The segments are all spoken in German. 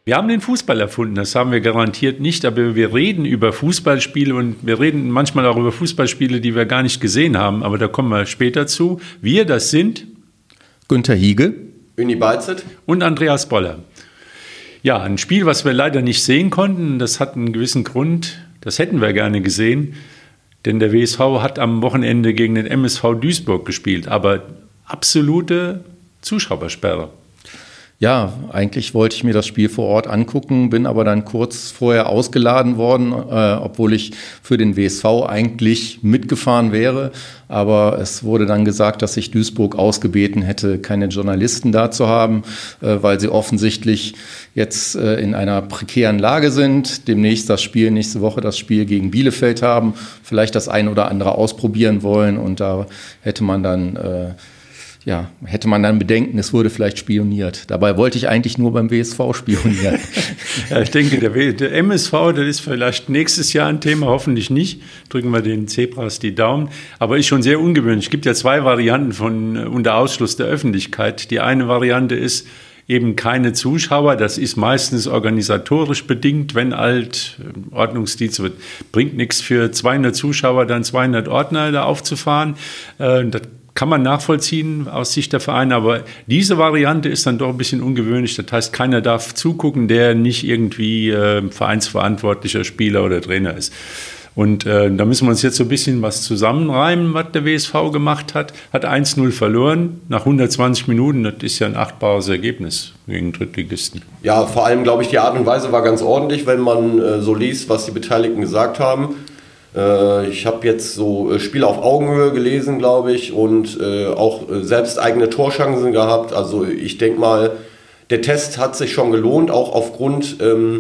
Wir haben den Fußball erfunden, das haben wir garantiert nicht, aber wir reden über Fußballspiele und wir reden manchmal auch über Fußballspiele, die wir gar nicht gesehen haben, aber da kommen wir später zu. Wir, das sind Günther Hiege, Uni Beizet und Andreas Boller. Ja, ein Spiel, was wir leider nicht sehen konnten, das hat einen gewissen Grund, das hätten wir gerne gesehen, denn der WSV hat am Wochenende gegen den MSV Duisburg gespielt, aber absolute Zuschauersperre. Ja, eigentlich wollte ich mir das Spiel vor Ort angucken, bin aber dann kurz vorher ausgeladen worden, obwohl ich für den WSV eigentlich mitgefahren wäre. Aber es wurde dann gesagt, dass sich Duisburg ausgebeten hätte, keine Journalisten da zu haben, weil sie offensichtlich jetzt in einer prekären Lage sind. Demnächst nächste Woche das Spiel gegen Bielefeld haben, vielleicht das ein oder andere ausprobieren wollen. Und da hätte man dann Bedenken, es wurde vielleicht spioniert. Dabei wollte ich eigentlich nur beim WSV spionieren. Ja, ich denke, der MSV, das ist vielleicht nächstes Jahr ein Thema, hoffentlich nicht. Drücken wir den Zebras die Daumen. Aber ist schon sehr ungewöhnlich. Es gibt ja zwei Varianten unter Ausschluss der Öffentlichkeit. Die eine Variante ist eben keine Zuschauer. Das ist meistens organisatorisch bedingt, wenn Ordnungsdienst wird. Bringt nichts für 200 Zuschauer, dann 200 Ordner da aufzufahren. Das kann man nachvollziehen aus Sicht der Vereine, aber diese Variante ist dann doch ein bisschen ungewöhnlich. Das heißt, keiner darf zugucken, der nicht irgendwie vereinsverantwortlicher Spieler oder Trainer ist. Und da müssen wir uns jetzt so ein bisschen was zusammenreimen, was der WSV gemacht hat. Hat 1-0 verloren nach 120 Minuten. Das ist ja ein achtbares Ergebnis gegen Drittligisten. Ja, vor allem, glaube ich, die Art und Weise war ganz ordentlich, wenn man so liest, was die Beteiligten gesagt haben. Ich habe jetzt so Spiele auf Augenhöhe gelesen, glaube ich, und auch selbst eigene Torchancen gehabt. Also ich denke mal, der Test hat sich schon gelohnt, auch aufgrund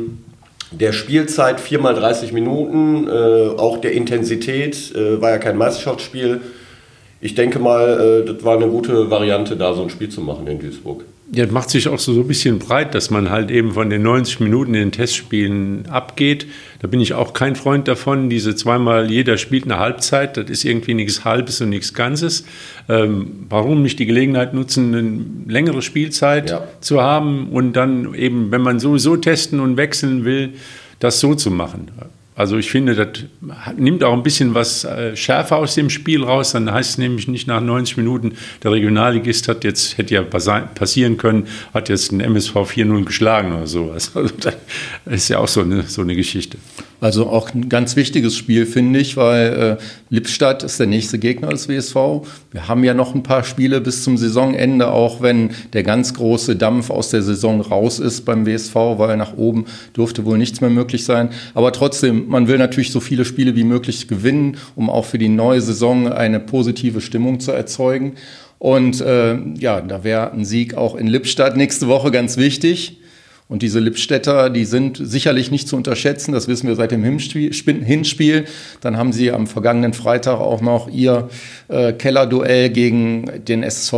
der Spielzeit, 4x30 Minuten, auch der Intensität, war ja kein Meisterschaftsspiel. Ich denke mal, das war eine gute Variante, da so ein Spiel zu machen in Duisburg. Ja, das macht sich auch so ein bisschen breit, dass man halt eben von den 90 Minuten in den Testspielen abgeht. Da bin ich auch kein Freund davon. Diese zweimal, jeder spielt eine Halbzeit, das ist irgendwie nichts Halbes und nichts Ganzes. Warum nicht die Gelegenheit nutzen, eine längere Spielzeit zu haben und dann eben, wenn man sowieso testen und wechseln will, das so zu machen. Also ich finde, das nimmt auch ein bisschen was schärfer aus dem Spiel raus. Dann heißt es nämlich nicht nach 90 Minuten, der Regionalligist hätte ja passieren können, hat jetzt den MSV 4-0 geschlagen oder sowas. Also das ist ja auch so eine Geschichte. Also auch ein ganz wichtiges Spiel, finde ich, weil Lippstadt ist der nächste Gegner des WSV. Wir haben ja noch ein paar Spiele bis zum Saisonende, auch wenn der ganz große Dampf aus der Saison raus ist beim WSV, weil nach oben durfte wohl nichts mehr möglich sein. Aber trotzdem, man will natürlich so viele Spiele wie möglich gewinnen, um auch für die neue Saison eine positive Stimmung zu erzeugen. Und da wäre ein Sieg auch in Lippstadt nächste Woche ganz wichtig. Und diese Lippstädter, die sind sicherlich nicht zu unterschätzen, das wissen wir seit dem Hinspiel. Dann haben sie am vergangenen Freitag auch noch ihr Kellerduell gegen die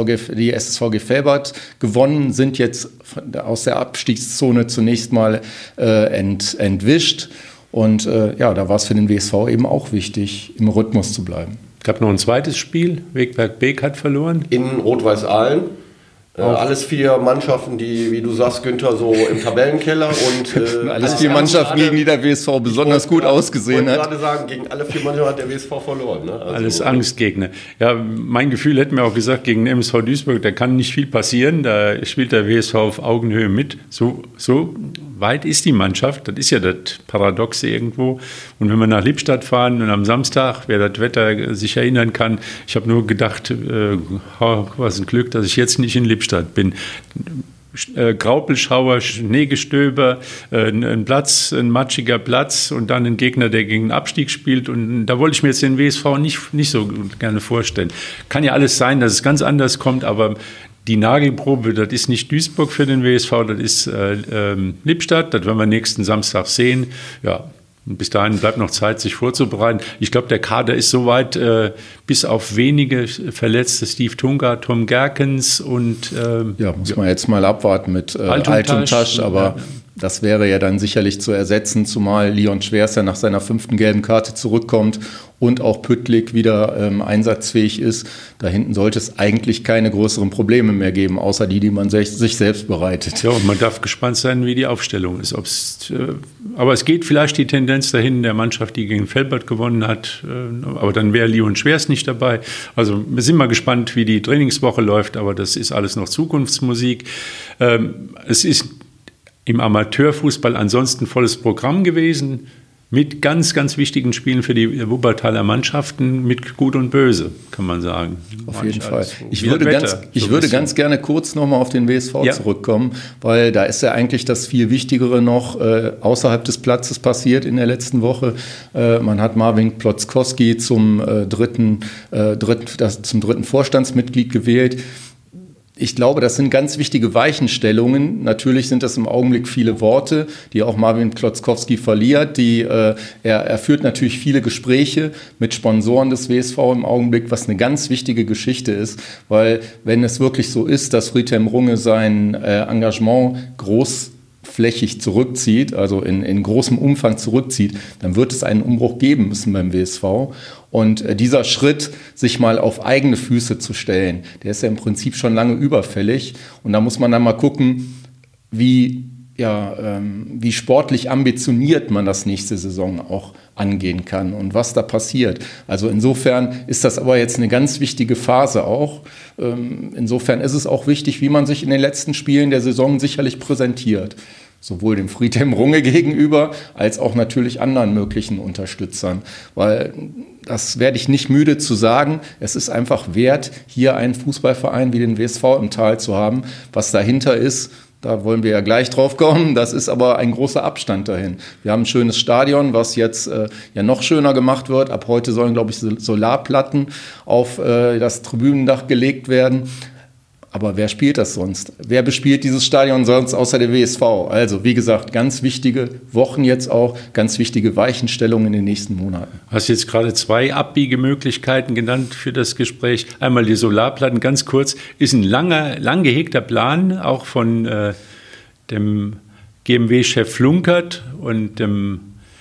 SSVG Velbert gewonnen, sind jetzt aus der Abstiegszone zunächst mal entwischt. Und da war es für den WSV eben auch wichtig, im Rhythmus zu bleiben. Es gab noch ein zweites Spiel, Wegberg Beek hat verloren. In Rot-Weiß-Aalen. Alles 4 Mannschaften, die, wie du sagst, Günther, so im Tabellenkeller. Und alles 4 Mannschaften, gegen die der WSV besonders gut ausgesehen hat. Ich wollte gerade sagen, gegen alle 4 Mannschaften hat der WSV verloren. Ne? Also alles Angstgegner. Ja, mein Gefühl hätte mir auch gesagt, gegen den MSV Duisburg, da kann nicht viel passieren. Da spielt der WSV auf Augenhöhe mit. So weit ist die Mannschaft. Das ist ja das Paradoxe irgendwo. Und wenn wir nach Lippstadt fahren und am Samstag, wer das Wetter sich erinnern kann, ich habe nur gedacht, was ein Glück, dass ich jetzt nicht in Lippstadt bin. Graupelschauer, Schneegestöber, ein matschiger Platz und dann ein Gegner, der gegen den Abstieg spielt. Und da wollte ich mir jetzt den WSV nicht so gerne vorstellen. Kann ja alles sein, dass es ganz anders kommt, aber die Nagelprobe, das ist nicht Duisburg für den WSV, das ist Lippstadt. Das werden wir nächsten Samstag sehen. Ja. Und bis dahin bleibt noch Zeit, sich vorzubereiten. Ich glaube, der Kader ist soweit, bis auf wenige Verletzte, Steve Tunga, Tom Gerkens und muss man jetzt mal abwarten mit Altumtasch, aber Das wäre ja dann sicherlich zu ersetzen, zumal Leon Schwers ja nach seiner 5. gelben Karte zurückkommt und auch Püttlik wieder einsatzfähig ist. Da hinten sollte es eigentlich keine größeren Probleme mehr geben, außer die man sich selbst bereitet. Ja, und man darf gespannt sein, wie die Aufstellung ist. Aber es geht vielleicht die Tendenz dahin, der Mannschaft, die gegen Velbert gewonnen hat, aber dann wäre Leon Schwers nicht dabei. Also wir sind mal gespannt, wie die Trainingswoche läuft, aber das ist alles noch Zukunftsmusik. Es ist im Amateurfußball ansonsten volles Programm gewesen, mit ganz, ganz wichtigen Spielen für die Wuppertaler Mannschaften, mit Gut und Böse, kann man sagen. Auf jeden Fall. Ich würde ganz gerne kurz nochmal auf den WSV zurückkommen, weil da ist ja eigentlich das viel Wichtigere noch außerhalb des Platzes passiert in der letzten Woche. Man hat Marvin Plotzkowski zum dritten Vorstandsmitglied gewählt. Ich glaube, das sind ganz wichtige Weichenstellungen. Natürlich sind das im Augenblick viele Worte, die auch Marvin Klotzkowski verliert. Er führt natürlich viele Gespräche mit Sponsoren des WSV im Augenblick, was eine ganz wichtige Geschichte ist. Weil wenn es wirklich so ist, dass Friedhelm Runge sein Engagement großflächig zurückzieht, also in großem Umfang zurückzieht, dann wird es einen Umbruch geben müssen beim WSV. Und dieser Schritt, sich mal auf eigene Füße zu stellen, der ist ja im Prinzip schon lange überfällig. Und da muss man dann mal gucken, wie sportlich ambitioniert man das nächste Saison auch angehen kann und was da passiert. Also insofern ist das aber jetzt eine ganz wichtige Phase auch. Insofern ist es auch wichtig, wie man sich in den letzten Spielen der Saison sicherlich präsentiert. Sowohl dem Friedhelm Runge gegenüber, als auch natürlich anderen möglichen Unterstützern. Weil, das werde ich nicht müde zu sagen, es ist einfach wert, hier einen Fußballverein wie den WSV im Tal zu haben. Was dahinter ist, da wollen wir ja gleich drauf kommen, das ist aber ein großer Abstand dahin. Wir haben ein schönes Stadion, was jetzt ja noch schöner gemacht wird. Ab heute sollen, glaube ich, Solarplatten auf das Tribünendach gelegt werden. Aber wer spielt das sonst? Wer bespielt dieses Stadion sonst außer der WSV? Also, wie gesagt, ganz wichtige Wochen jetzt auch, ganz wichtige Weichenstellungen in den nächsten Monaten. Du hast jetzt gerade 2 Abbiegemöglichkeiten genannt für das Gespräch. Einmal die Solarplatten, ganz kurz, ist ein lang gehegter Plan, auch von dem GMW-Chef Flunkert und dem,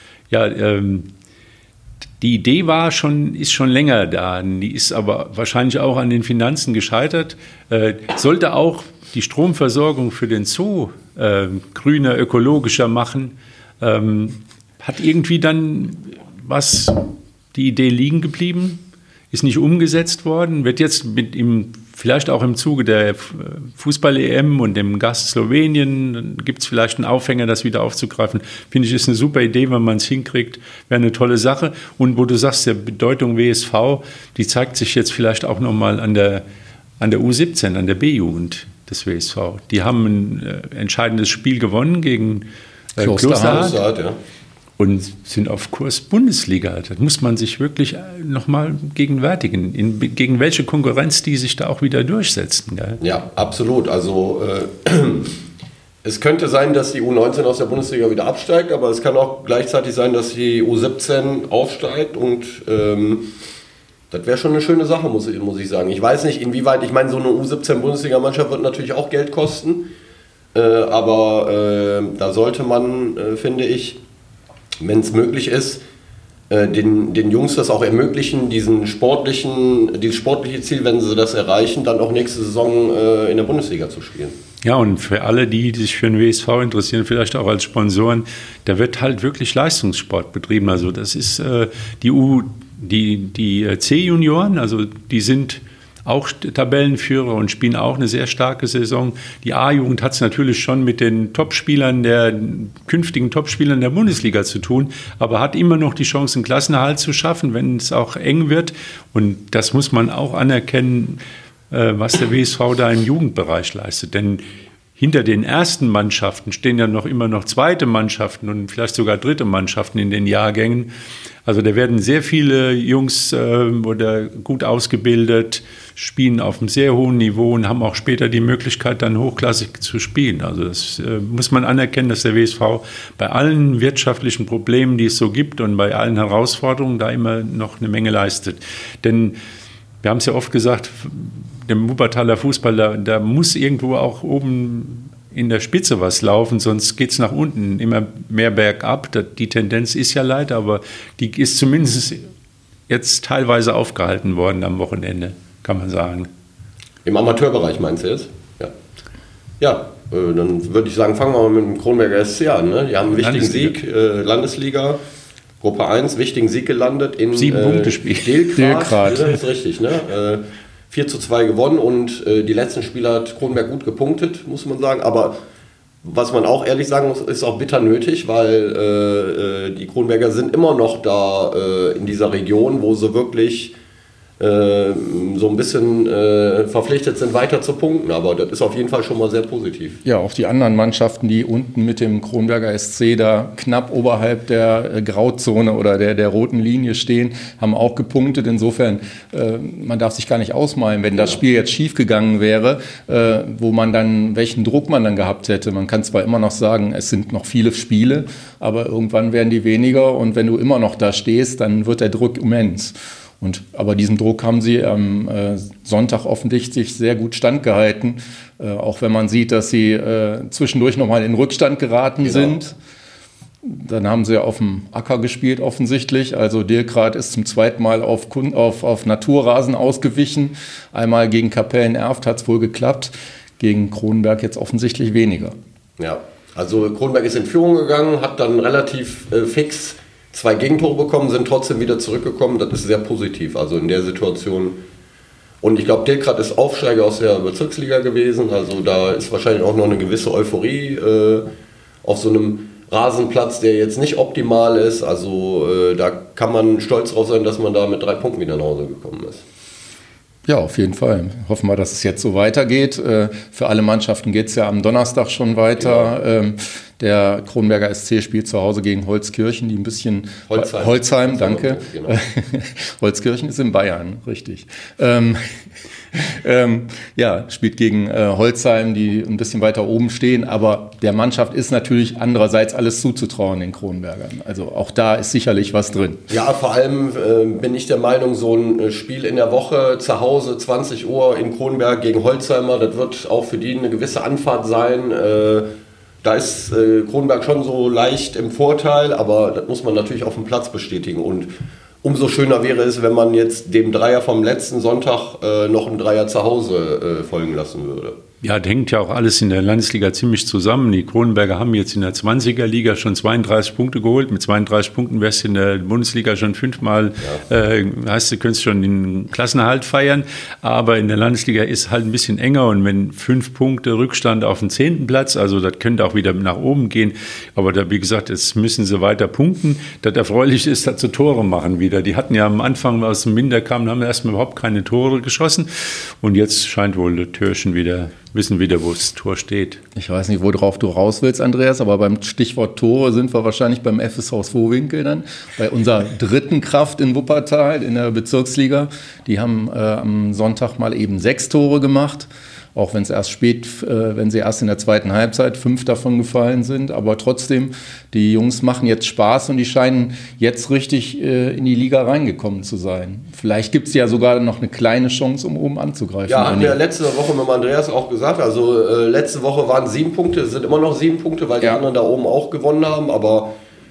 die Idee ist schon länger da, die ist aber wahrscheinlich auch an den Finanzen gescheitert. Sollte auch die Stromversorgung für den Zoo grüner, ökologischer machen, hat irgendwie dann die Idee liegen geblieben, ist nicht umgesetzt worden, wird jetzt vielleicht auch im Zuge der Fußball-EM und dem Gast Slowenien, gibt es vielleicht einen Aufhänger, das wieder aufzugreifen. Finde ich, ist eine super Idee, wenn man es hinkriegt, wäre eine tolle Sache. Und wo du sagst, der Bedeutung WSV, die zeigt sich jetzt vielleicht auch nochmal an der U17, an der B-Jugend des WSV. Die haben ein entscheidendes Spiel gewonnen gegen Klosterhardt. Ja. Und sind auf Kurs Bundesliga. Das muss man sich wirklich nochmal gegenwärtigen. Gegen welche Konkurrenz die sich da auch wieder durchsetzen. Gell? Ja, absolut. Also es könnte sein, dass die U19 aus der Bundesliga wieder absteigt, aber es kann auch gleichzeitig sein, dass die U17 aufsteigt und das wäre schon eine schöne Sache, muss ich sagen. Ich weiß nicht, inwieweit, ich meine, so eine U17-Bundesliga-Mannschaft wird natürlich auch Geld kosten, aber da sollte man, finde ich, wenn es möglich ist, den Jungs das auch ermöglichen, dieses sportliche Ziel, wenn sie das erreichen, dann auch nächste Saison in der Bundesliga zu spielen. Ja, und für alle, die sich für den WSV interessieren, vielleicht auch als Sponsoren, da wird halt wirklich Leistungssport betrieben. Also das ist die C-Junioren, also die sind auch Tabellenführer und spielen auch eine sehr starke Saison. Die A-Jugend hat es natürlich schon mit den künftigen Topspielern der Bundesliga zu tun, aber hat immer noch die Chance, einen Klassenerhalt zu schaffen, wenn es auch eng wird. Und das muss man auch anerkennen, was der WSV da im Jugendbereich leistet. Denn hinter den ersten Mannschaften stehen ja immer noch zweite Mannschaften und vielleicht sogar dritte Mannschaften in den Jahrgängen. Also da werden sehr viele Jungs oder gut ausgebildet, spielen auf einem sehr hohen Niveau und haben auch später die Möglichkeit, dann hochklassig zu spielen. Also das muss man anerkennen, dass der WSV bei allen wirtschaftlichen Problemen, die es so gibt und bei allen Herausforderungen da immer noch eine Menge leistet. Denn wir haben es ja oft gesagt, dem Wuppertaler Fußball, da muss irgendwo auch oben in der Spitze was laufen, sonst geht es nach unten immer mehr bergab. Die Tendenz ist ja leider, aber die ist zumindest jetzt teilweise aufgehalten worden am Wochenende, kann man sagen. Im Amateurbereich meinst du jetzt? Ja. Ja, dann würde ich sagen, fangen wir mal mit dem Kronberger SC an. Ne? Die haben einen wichtigen Sieg, Landesliga, Gruppe 1, wichtigen Sieg gelandet in 7-Punkte-Spiel. Delkrad. Das ist richtig, ne? 4:2 gewonnen und die letzten Spiele hat Kronberg gut gepunktet, muss man sagen. Aber was man auch ehrlich sagen muss, ist auch bitter nötig, weil die Kronberger sind immer noch da in dieser Region, wo sie wirklich so ein bisschen verpflichtet sind, weiter zu punkten. Aber das ist auf jeden Fall schon mal sehr positiv. Ja, auch die anderen Mannschaften, die unten mit dem Kronberger SC da knapp oberhalb der Grauzone oder der roten Linie stehen, haben auch gepunktet. Insofern, man darf sich gar nicht ausmalen, wenn das Spiel jetzt schief gegangen wäre, welchen Druck man dann gehabt hätte. Man kann zwar immer noch sagen, es sind noch viele Spiele, aber irgendwann werden die weniger und wenn du immer noch da stehst, dann wird der Druck immens. Aber diesem Druck haben sie am Sonntag offensichtlich sehr gut standgehalten, auch wenn man sieht, dass sie zwischendurch nochmal in den Rückstand geraten sind. Dann haben sie auf dem Acker gespielt offensichtlich, also Delkrad ist zum zweiten Mal auf Naturrasen ausgewichen, einmal gegen Kapellen-Erft hat es wohl geklappt, gegen Kronberg jetzt offensichtlich weniger. Ja, also Kronberg ist in Führung gegangen, hat dann relativ fix 2 Gegentore bekommen, sind trotzdem wieder zurückgekommen. Das ist sehr positiv, also in der Situation. Und ich glaube, Delkrad ist Aufsteiger aus der Bezirksliga gewesen. Also da ist wahrscheinlich auch noch eine gewisse Euphorie auf so einem Rasenplatz, der jetzt nicht optimal ist. Also da kann man stolz drauf sein, dass man da mit 3 Punkten wieder nach Hause gekommen ist. Ja, auf jeden Fall. Hoffen wir, dass es jetzt so weitergeht. Für alle Mannschaften geht es ja am Donnerstag schon weiter. Genau. Der Kronberger SC spielt zu Hause gegen Holzkirchen, die ein bisschen... Holzheim, danke. Genau. Holzkirchen ist in Bayern, richtig. Spielt gegen Holzheim, die ein bisschen weiter oben stehen. Aber der Mannschaft ist natürlich andererseits alles zuzutrauen, den Kronbergern. Also auch da ist sicherlich was drin. Ja, vor allem bin ich der Meinung, so ein Spiel in der Woche zu Hause, 20 Uhr in Kronberg gegen Holzheimer, das wird auch für die eine gewisse Anfahrt sein. Da ist Kronberg schon so leicht im Vorteil, aber das muss man natürlich auf dem Platz bestätigen. Und umso schöner wäre es, wenn man jetzt dem Dreier vom letzten Sonntag noch einen Dreier zu Hause folgen lassen würde. Ja, das hängt ja auch alles in der Landesliga ziemlich zusammen. Die Kronberger haben jetzt in der 20er-Liga schon 32 Punkte geholt. Mit 32 Punkten wärst du in der Bundesliga schon 5-mal, du könntest schon den Klassenerhalt feiern. Aber in der Landesliga ist halt ein bisschen enger und wenn 5 Punkte Rückstand auf den 10. Platz, also das könnte auch wieder nach oben gehen. Aber da, wie gesagt, jetzt müssen sie weiter punkten. Das Erfreuliche ist, dass sie Tore machen wieder. Die hatten ja am Anfang aus dem Minder kamen, haben erstmal überhaupt keine Tore geschossen. Und jetzt scheint wohl der Türchen wissen wieder, wo das Tor steht. Ich weiß nicht, worauf du raus willst, Andreas, aber beim Stichwort Tore sind wir wahrscheinlich beim FSV Vohwinkel dann, bei unserer dritten Kraft in Wuppertal in der Bezirksliga. Die haben am Sonntag mal eben 6 Tore gemacht, auch wenn sie erst in der zweiten Halbzeit 5 davon gefallen sind. Aber trotzdem, die Jungs machen jetzt Spaß und die scheinen jetzt richtig in die Liga reingekommen zu sein. Vielleicht gibt es ja sogar noch eine kleine Chance, um oben anzugreifen. Ja, haben wir letzte Woche mit Andreas auch gesagt. Also letzte Woche waren 7 Punkte, es sind immer noch 7 Punkte, weil die anderen da oben auch gewonnen haben. Aber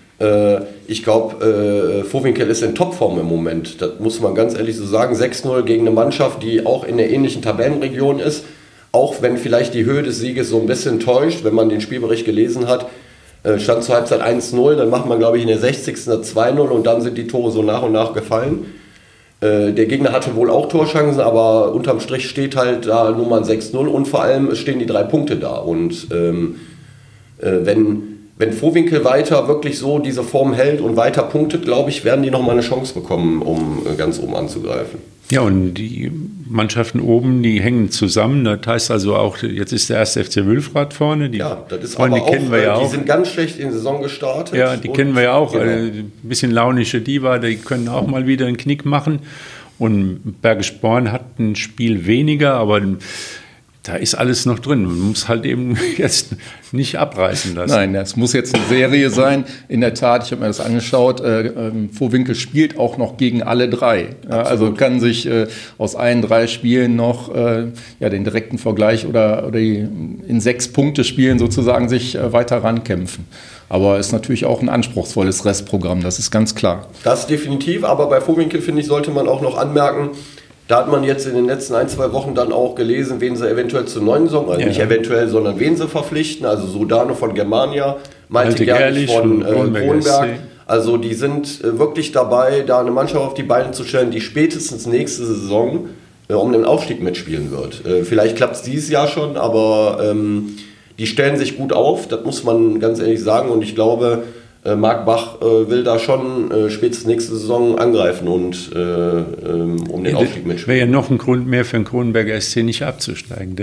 ich glaube, Vohwinkel ist in Topform im Moment. Das muss man ganz ehrlich so sagen. 6-0 gegen eine Mannschaft, die auch in der ähnlichen Tabellenregion ist. Auch wenn vielleicht die Höhe des Sieges so ein bisschen täuscht, wenn man den Spielbericht gelesen hat, stand zur Halbzeit 1-0, dann macht man, glaube ich, in der 60. 2-0 und dann sind die Tore so nach und nach gefallen. Der Gegner hatte wohl auch Torchancen, aber unterm Strich steht halt da nur mal ein 6-0 und vor allem es stehen die 3 Punkte da. Und wenn Vohwinkel weiter wirklich so diese Form hält und weiter punktet, glaube ich, werden die nochmal eine Chance bekommen, um ganz oben anzugreifen. Ja, und die Mannschaften oben, die hängen zusammen. Das heißt also auch, jetzt ist der 1. FC Wülfrath vorne. Das ist Freunde, aber auch, kennen wir ja auch. Die sind ganz schlecht in die Saison gestartet. Ja, die kennen wir ja auch. Genau. Ein bisschen launische Diva, die können auch mal wieder einen Knick machen. Und Bergisch Born hat ein Spiel weniger, aber Da ist alles noch drin. Man muss halt eben jetzt nicht abreißen lassen. Nein, das muss jetzt eine Serie sein. In der Tat, ich habe mir das angeschaut, Vohwinkel spielt auch noch gegen alle drei. Ja, also kann sich aus allen 3 Spielen noch den direkten Vergleich oder in 6 Punkte Spielen sozusagen sich weiter rankämpfen. Aber ist natürlich auch ein anspruchsvolles Restprogramm, das ist ganz klar. Das definitiv, aber bei Vohwinkel, finde ich, sollte man auch noch anmerken, da hat man jetzt in den letzten 1-2 Wochen dann auch gelesen, wen sie eventuell zur neuen Saison, also nicht eventuell, sondern wen sie verpflichten. Also Sodano von Germania, Malte Gerlich von Kronberg. Also die sind wirklich dabei, da eine Mannschaft auf die Beine zu stellen, die spätestens nächste Saison um den Aufstieg mitspielen wird. Vielleicht klappt es dieses Jahr schon, aber die stellen sich gut auf, das muss man ganz ehrlich sagen. Und ich glaube, Marc Bach will da schon spätestens nächste Saison angreifen und um den Aufstieg mitspielen. Wäre ja noch ein Grund mehr für den Kronenberger SC nicht abzusteigen.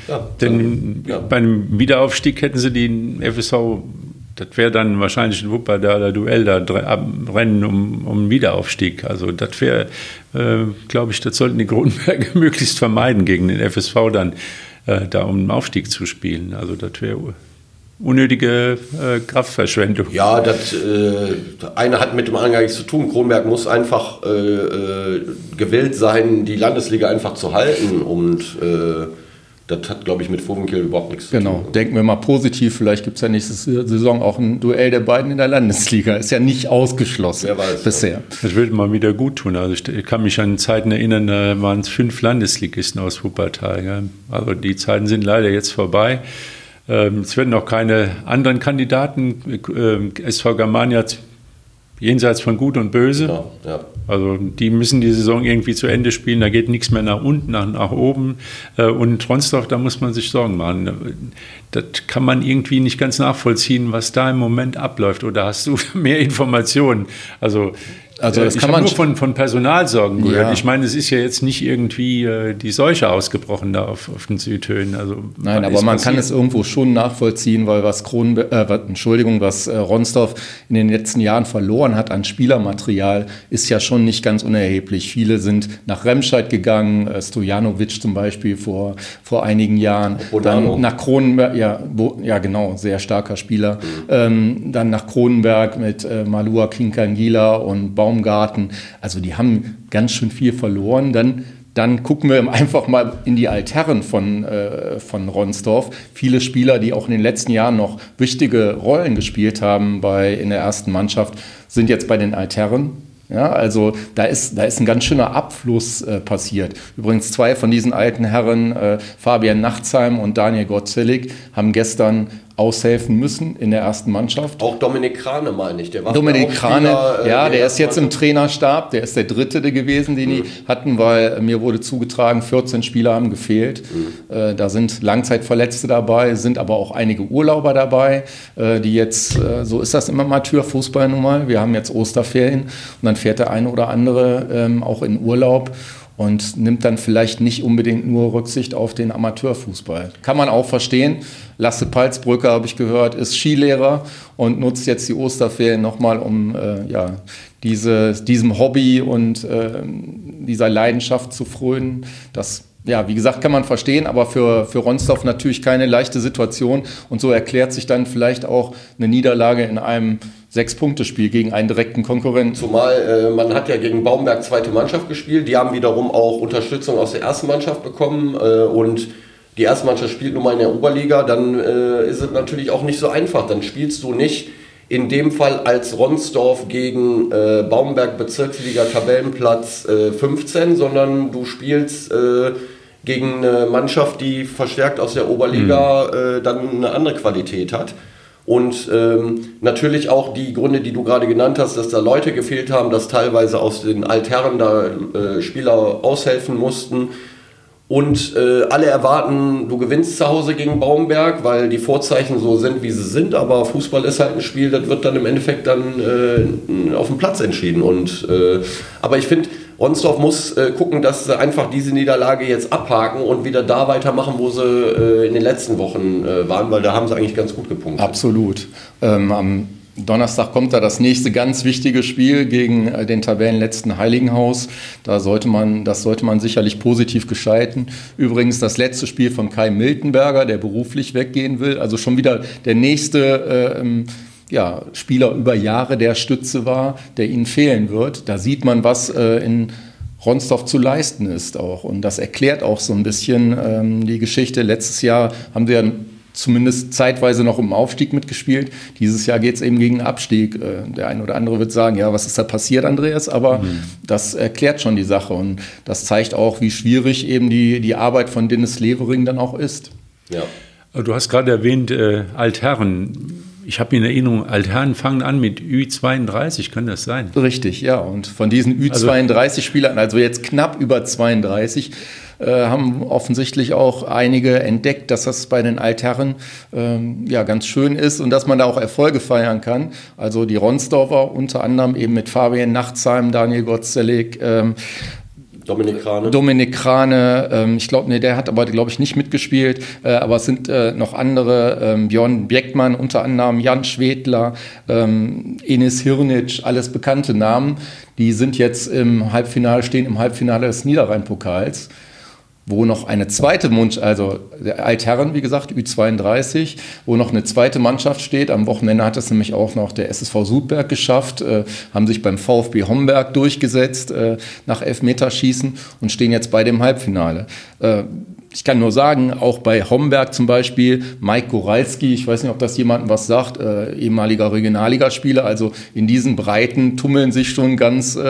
Denn beim Wiederaufstieg hätten sie den FSV, das wäre dann wahrscheinlich ein Wuppertaler Duell, da Rennen um Wiederaufstieg. Also das wäre, glaube ich, das sollten die Kronenberger möglichst vermeiden, gegen den FSV dann da um den Aufstieg zu spielen. Also das wäre unnötige Kraftverschwendung. Ja, das eine hat mit dem anderen gar nichts zu tun. Kronberg muss einfach gewillt sein, die Landesliga einfach zu halten und das hat, glaube ich, mit Vohwinkel überhaupt nichts zu tun. Genau, denken wir mal positiv, vielleicht gibt es ja nächste Saison auch ein Duell der beiden in der Landesliga. Ist ja nicht ausgeschlossen bisher. Das würde mal wieder gut tun. Also ich kann mich an Zeiten erinnern, da waren es 5 Landesligisten aus Wuppertal. Ja. Also die Zeiten sind leider jetzt vorbei. Es werden auch keine anderen Kandidaten. SV Germania jenseits von Gut und Böse. Ja. Also die müssen die Saison irgendwie zu Ende spielen. Da geht nichts mehr nach unten, nach oben. Und Ronsdorf, da muss man sich Sorgen machen. Das kann man irgendwie nicht ganz nachvollziehen, was da im Moment abläuft. Oder hast du mehr Informationen? Also das kann man nur von Personalsorgen gehört. Ja. Ich meine, es ist ja jetzt nicht irgendwie die Seuche ausgebrochen da auf den Südhöhen. Also, nein, aber man kann es irgendwo schon nachvollziehen, weil was Ronsdorf in den letzten Jahren verloren hat an Spielermaterial, ist ja schon nicht ganz unerheblich. Viele sind nach Remscheid gegangen, Stojanovic zum Beispiel vor einigen Jahren. Dann nach Kronenberg, ja genau, sehr starker Spieler. Dann nach Kronenberg mit Malua Kinkangila und Baumgarten. Also die haben ganz schön viel verloren. Dann gucken wir einfach mal in die Altherren von Ronsdorf. Viele Spieler, die auch in den letzten Jahren noch wichtige Rollen gespielt haben in der ersten Mannschaft, sind jetzt bei den Altherren. Ja, also da ist ein ganz schöner Abfluss passiert. Übrigens 2 von diesen alten Herren, Fabian Nachtsheim und Daniel Gottselig, haben gestern aushelfen müssen in der ersten Mannschaft. Auch Dominik Krane, meine ich. Dominik Krane, der ist jetzt im Trainerstab. Der ist der dritte gewesen, den die hatten, weil mir wurde zugetragen, 14 Spieler haben gefehlt. Da sind Langzeitverletzte dabei, sind aber auch einige Urlauber dabei, die jetzt, so ist das im Amateurfußball nun mal, wir haben jetzt Osterferien und dann fährt der eine oder andere auch in Urlaub und nimmt dann vielleicht nicht unbedingt nur Rücksicht auf den Amateurfußball. Kann man auch verstehen. Lasse Palzbrücker, habe ich gehört, ist Skilehrer und nutzt jetzt die Osterferien nochmal, um diesem Hobby und dieser Leidenschaft zu frönen. Das, wie gesagt, kann man verstehen, aber für Ronsdorf natürlich keine leichte Situation. Und so erklärt sich dann vielleicht auch eine Niederlage in einem 6-Punkte-Spiel gegen einen direkten Konkurrenten. Zumal man hat ja gegen Baumberg zweite Mannschaft gespielt. Die haben wiederum auch Unterstützung aus der ersten Mannschaft bekommen. Und die erste Mannschaft spielt nun mal in der Oberliga. Dann ist es natürlich auch nicht so einfach. Dann spielst du nicht in dem Fall als Ronsdorf gegen Baumberg Bezirksliga Tabellenplatz 15, sondern du spielst gegen eine Mannschaft, die verstärkt aus der Oberliga dann eine andere Qualität hat. Und natürlich auch die Gründe, die du gerade genannt hast, dass da Leute gefehlt haben, dass teilweise aus den Altherren da Spieler aushelfen mussten. Und alle erwarten, du gewinnst zu Hause gegen Baumberg, weil die Vorzeichen so sind, wie sie sind. Aber Fußball ist halt ein Spiel, das wird dann im Endeffekt dann auf dem Platz entschieden. Aber ich finde, Ronsdorf muss gucken, dass sie einfach diese Niederlage jetzt abhaken und wieder da weitermachen, wo sie in den letzten Wochen waren, weil da haben sie eigentlich ganz gut gepunktet. Absolut. Am Donnerstag kommt da das nächste ganz wichtige Spiel gegen den Tabellenletzten Heiligenhaus. Das sollte man sicherlich positiv gestalten. Übrigens das letzte Spiel von Kai Miltenberger, der beruflich weggehen will. Also schon wieder der nächste Spieler über Jahre, der Stütze war, der ihnen fehlen wird. Da sieht man, was in Ronsdorf zu leisten ist auch. Und das erklärt auch so ein bisschen die Geschichte. Letztes Jahr haben sie ja zumindest zeitweise noch im Aufstieg mitgespielt. Dieses Jahr geht es eben gegen den Abstieg. Der eine oder andere wird sagen, ja, was ist da passiert, Andreas? Aber das erklärt schon die Sache. Und das zeigt auch, wie schwierig eben die Arbeit von Dennis Levering dann auch ist. Ja. Du hast gerade erwähnt, Altherren. Ich habe in Erinnerung, Altherren fangen an mit Ü32, kann das sein? Richtig, ja. Und von diesen Ü32-Spielern, also jetzt knapp über 32, haben offensichtlich auch einige entdeckt, dass das bei den Altherren ganz schön ist und dass man da auch Erfolge feiern kann. Also die Ronsdorfer unter anderem eben mit Fabian Nachtsheim, Daniel Gottselig, Dominik Krane, ich glaube, der hat aber, glaube ich, nicht mitgespielt, aber es sind noch andere, Björn Bjeckmann unter anderem, Jan Schwedler, Enis Hirnic, alles bekannte Namen, die sind jetzt stehen im Halbfinale des Niederrhein-Pokals, wo noch eine zweite also der Altherren, wie gesagt, Ü32, wo noch eine zweite Mannschaft steht. Am Wochenende hat es nämlich auch noch der SSV Sudberg geschafft, haben sich beim VfB Homberg durchgesetzt nach Elfmeterschießen und stehen jetzt bei dem Halbfinale. Ich kann nur sagen, auch bei Homberg zum Beispiel, Mike Goralski, ich weiß nicht, ob das jemandem was sagt, ehemaliger Regionalligaspieler, also in diesen Breiten tummeln sich schon ganz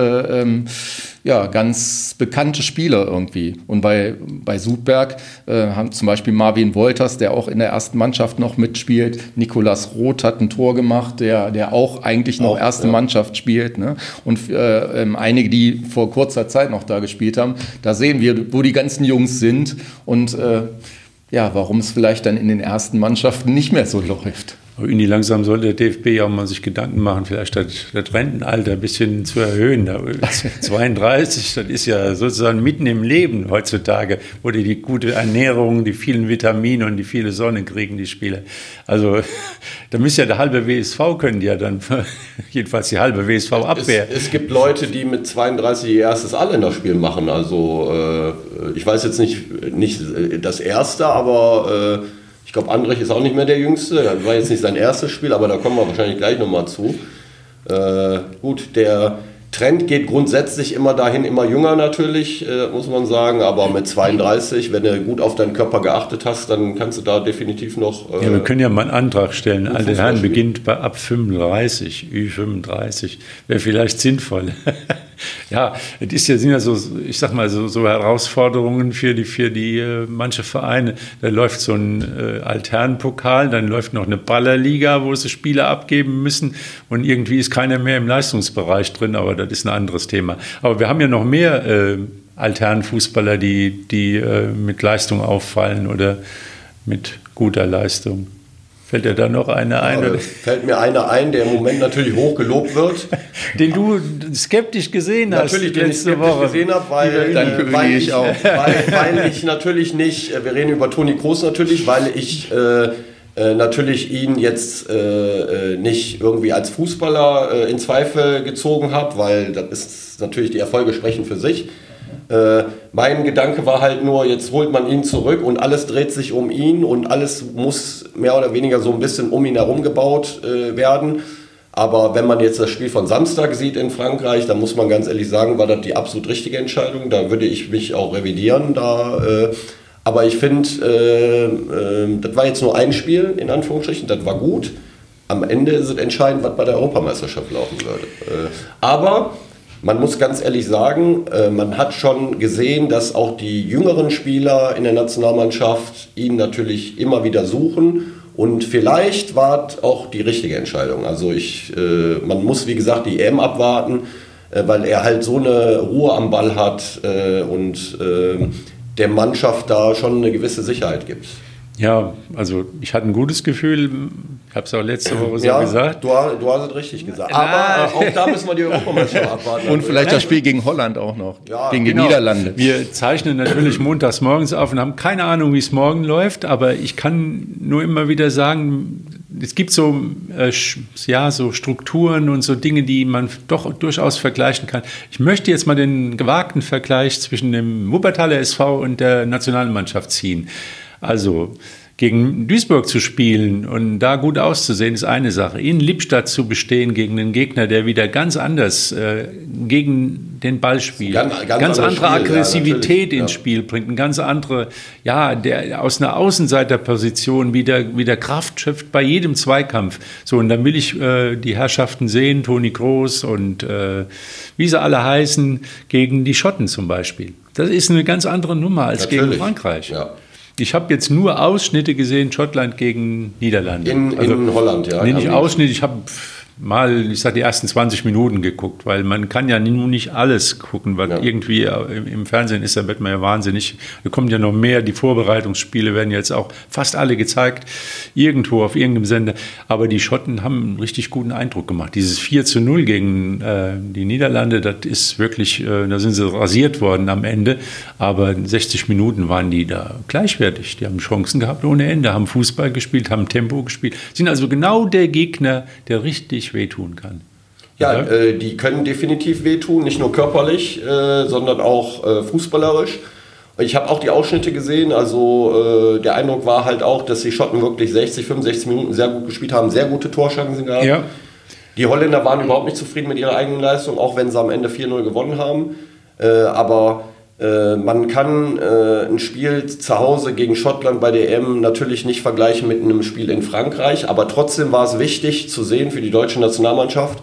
bekannte Spieler irgendwie. Und bei Sudberg haben zum Beispiel Marvin Wolters, der auch in der ersten Mannschaft noch mitspielt. Nikolas Roth hat ein Tor gemacht, der auch eigentlich noch erste Mannschaft spielt. Ne? Und einige, die vor kurzer Zeit noch da gespielt haben, da sehen wir, wo die ganzen Jungs sind und warum es vielleicht dann in den ersten Mannschaften nicht mehr so läuft. Irgendwie langsam sollte der DFB ja auch mal sich Gedanken machen, vielleicht das Rentenalter ein bisschen zu erhöhen. 32, das ist ja sozusagen mitten im Leben heutzutage, wo die gute Ernährung, die vielen Vitamine und die viele Sonne kriegen, die Spieler. Also da müsste ja der halbe WSV können ja dann, jedenfalls die halbe WSV-Abwehr. Es gibt Leute, die mit 32 ihr erstes Alländerspiel machen. Also ich weiß jetzt nicht das erste, aber ich glaube, Andrich ist auch nicht mehr der Jüngste. Das war jetzt nicht sein erstes Spiel, aber da kommen wir wahrscheinlich gleich nochmal zu. Gut, der Trend geht grundsätzlich immer dahin, immer jünger natürlich, muss man sagen. Aber mit 32, wenn du gut auf deinen Körper geachtet hast, dann kannst du da definitiv noch... wir können ja mal einen Antrag stellen. Alte Herren beginnt ab 35, Ü35. Wäre vielleicht sinnvoll. Ja, sind ja so, ich sag mal, so Herausforderungen für die manche Vereine. Da läuft so ein Altherrenpokal, dann läuft noch eine Ballerliga, wo sie Spiele abgeben müssen und irgendwie ist keiner mehr im Leistungsbereich drin, aber das ist ein anderes Thema. Aber wir haben ja noch mehr Altherrenfußballer, die mit Leistung auffallen oder mit guter Leistung. Fällt dir da noch einer ein? Ja, fällt mir einer ein, der im Moment natürlich hoch gelobt wird. Den du skeptisch gesehen hast. Natürlich, den ich skeptisch gesehen habe, weil ich natürlich nicht, wir reden über Toni Kroos natürlich, weil ich natürlich ihn jetzt nicht irgendwie als Fußballer in Zweifel gezogen habe, weil das ist natürlich, die Erfolge sprechen für sich. Mein Gedanke war halt nur, jetzt holt man ihn zurück und alles dreht sich um ihn und alles muss mehr oder weniger so ein bisschen um ihn herum gebaut werden. Aber wenn man jetzt das Spiel von Samstag sieht in Frankreich, dann muss man ganz ehrlich sagen, war das die absolut richtige Entscheidung. Da würde ich mich auch revidieren. Aber ich finde, das war jetzt nur ein Spiel, in Anführungsstrichen, das war gut. Am Ende ist es entscheidend, was bei der Europameisterschaft laufen würde. Aber man muss ganz ehrlich sagen, man hat schon gesehen, dass auch die jüngeren Spieler in der Nationalmannschaft ihn natürlich immer wieder suchen. Und vielleicht war es auch die richtige Entscheidung. Also man muss, wie gesagt, die EM abwarten, weil er halt so eine Ruhe am Ball hat und der Mannschaft da schon eine gewisse Sicherheit gibt. Ja, also ich hatte ein gutes Gefühl, ich habe es auch letzte Woche so gesagt. Du hast es richtig gesagt. Aber auch da müssen wir die Europameisterschaft abwarten. Und vielleicht das Spiel gegen Holland auch noch, gegen die Niederlande. Wir zeichnen natürlich montags morgens auf und haben keine Ahnung, wie es morgen läuft, aber ich kann nur immer wieder sagen, es gibt so Strukturen und so Dinge, die man doch durchaus vergleichen kann. Ich möchte jetzt mal den gewagten Vergleich zwischen dem Wuppertaler SV und der Nationalmannschaft ziehen. Also gegen Duisburg zu spielen und da gut auszusehen, ist eine Sache. In Lippstadt zu bestehen gegen einen Gegner, der wieder ganz anders gegen den Ball spielt, ganz andere Aggressivität ins Spiel bringt, eine ganz andere, der aus einer Außenseiterposition wieder Kraft schöpft bei jedem Zweikampf. So, und dann will ich die Herrschaften sehen, Toni Kroos und wie sie alle heißen, gegen die Schotten zum Beispiel. Das ist eine ganz andere Nummer als gegen Frankreich. Ja. Ich habe jetzt nur Ausschnitte gesehen, Schottland gegen Niederlande. In Holland, ja. Nee, nicht Ausschnitte, ich habe die ersten 20 Minuten geguckt, weil man kann ja nun nicht alles gucken, weil irgendwie im Fernsehen ist, da wird man ja wahnsinnig, da kommen ja noch mehr, die Vorbereitungsspiele werden jetzt auch fast alle gezeigt, irgendwo auf irgendeinem Sender, aber die Schotten haben einen richtig guten Eindruck gemacht. Dieses 4:0 gegen die Niederlande, das ist wirklich, da sind sie rasiert worden am Ende, aber 60 Minuten waren die da gleichwertig, die haben Chancen gehabt ohne Ende, haben Fußball gespielt, haben Tempo gespielt, sind also genau der Gegner, der richtig wehtun kann. Ja, die können definitiv wehtun, nicht nur körperlich, sondern auch fußballerisch. Ich habe auch die Ausschnitte gesehen, also der Eindruck war halt auch, dass die Schotten wirklich 60, 65 Minuten sehr gut gespielt haben, sehr gute Torchancen gehabt. Ja. Die Holländer waren überhaupt nicht zufrieden mit ihrer eigenen Leistung, auch wenn sie am Ende 4:0 gewonnen haben. Aber man kann ein Spiel zu Hause gegen Schottland bei der EM natürlich nicht vergleichen mit einem Spiel in Frankreich, aber trotzdem war es wichtig zu sehen für die deutsche Nationalmannschaft,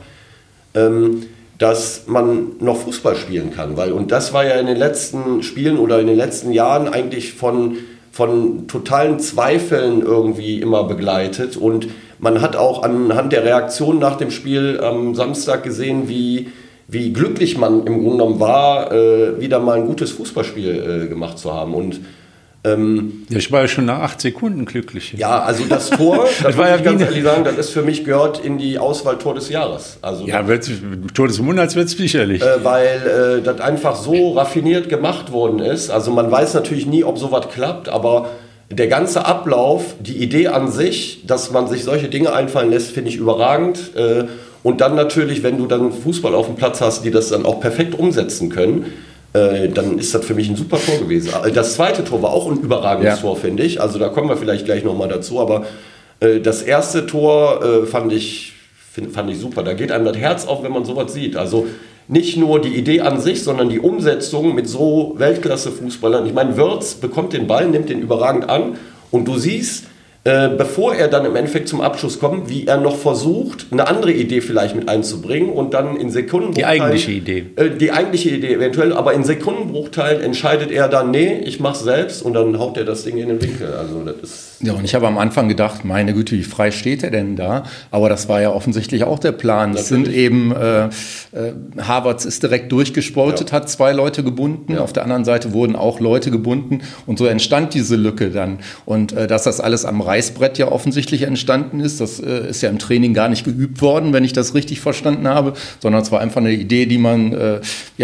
dass man noch Fußball spielen kann. Und das war ja in den letzten Spielen oder in den letzten Jahren eigentlich von totalen Zweifeln irgendwie immer begleitet. Und man hat auch anhand der Reaktion nach dem Spiel am Samstag gesehen, wie glücklich man im Grunde genommen war, wieder mal ein gutes Fußballspiel gemacht zu haben. Und ich war ja schon nach 8 Sekunden glücklich. Ja, also das Tor, das muss ich ganz ehrlich sagen, das ist für mich gehört in die Auswahl Tor des Jahres. Also, ja, Tor des Monats wird es sicherlich. Weil das einfach so raffiniert gemacht worden ist. Also man weiß natürlich nie, ob sowas klappt, aber der ganze Ablauf, die Idee an sich, dass man sich solche Dinge einfallen lässt, finde ich überragend. Und dann natürlich, wenn du dann Fußball auf dem Platz hast, die das dann auch perfekt umsetzen können, dann ist das für mich ein super Tor gewesen. Das zweite Tor war auch ein überragendes Tor, finde ich. Also da kommen wir vielleicht gleich nochmal dazu. Aber das erste Tor fand ich super. Da geht einem das Herz auf, wenn man sowas sieht. Also nicht nur die Idee an sich, sondern die Umsetzung mit so Weltklasse-Fußballern. Ich meine, Wirtz bekommt den Ball, nimmt den überragend an und du siehst, bevor er dann im Endeffekt zum Abschluss kommt, wie er noch versucht, eine andere Idee vielleicht mit einzubringen und dann in Sekundenbruchteilen... Die eigentliche Idee. Die eigentliche Idee eventuell, aber in Sekundenbruchteilen entscheidet er dann, nee, ich mach's selbst und dann haut er das Ding in den Winkel. Also das ist... Ja, und ich habe am Anfang gedacht, meine Güte, wie frei steht er denn da? Aber das war ja offensichtlich auch der Plan. Es sind eben, Havertz ist direkt durchgespurtet, hat 2 Leute gebunden, auf der anderen Seite wurden auch Leute gebunden und so entstand diese Lücke dann. Und dass das alles am Reißbrett ja offensichtlich entstanden ist, das ist ja im Training gar nicht geübt worden, wenn ich das richtig verstanden habe, sondern es war einfach eine Idee, die man,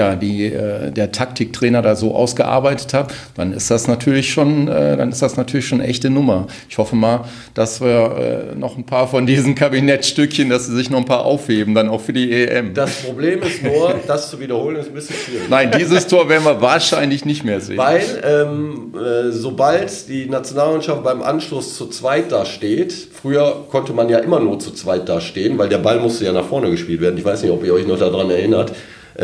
der Taktiktrainer da so ausgearbeitet hat, dann ist das natürlich schon echte Nummer. Ich hoffe mal, dass wir noch ein paar von diesen Kabinettstückchen, dass sie sich noch ein paar aufheben, dann auch für die EM. Das Problem ist nur, das zu wiederholen ist ein bisschen schwierig. Nein, dieses Tor werden wir wahrscheinlich nicht mehr sehen. Weil sobald die Nationalmannschaft beim Anschluss zu zweit da steht, früher konnte man ja immer nur zu zweit da stehen, weil der Ball musste ja nach vorne gespielt werden. Ich weiß nicht, ob ihr euch noch daran erinnert.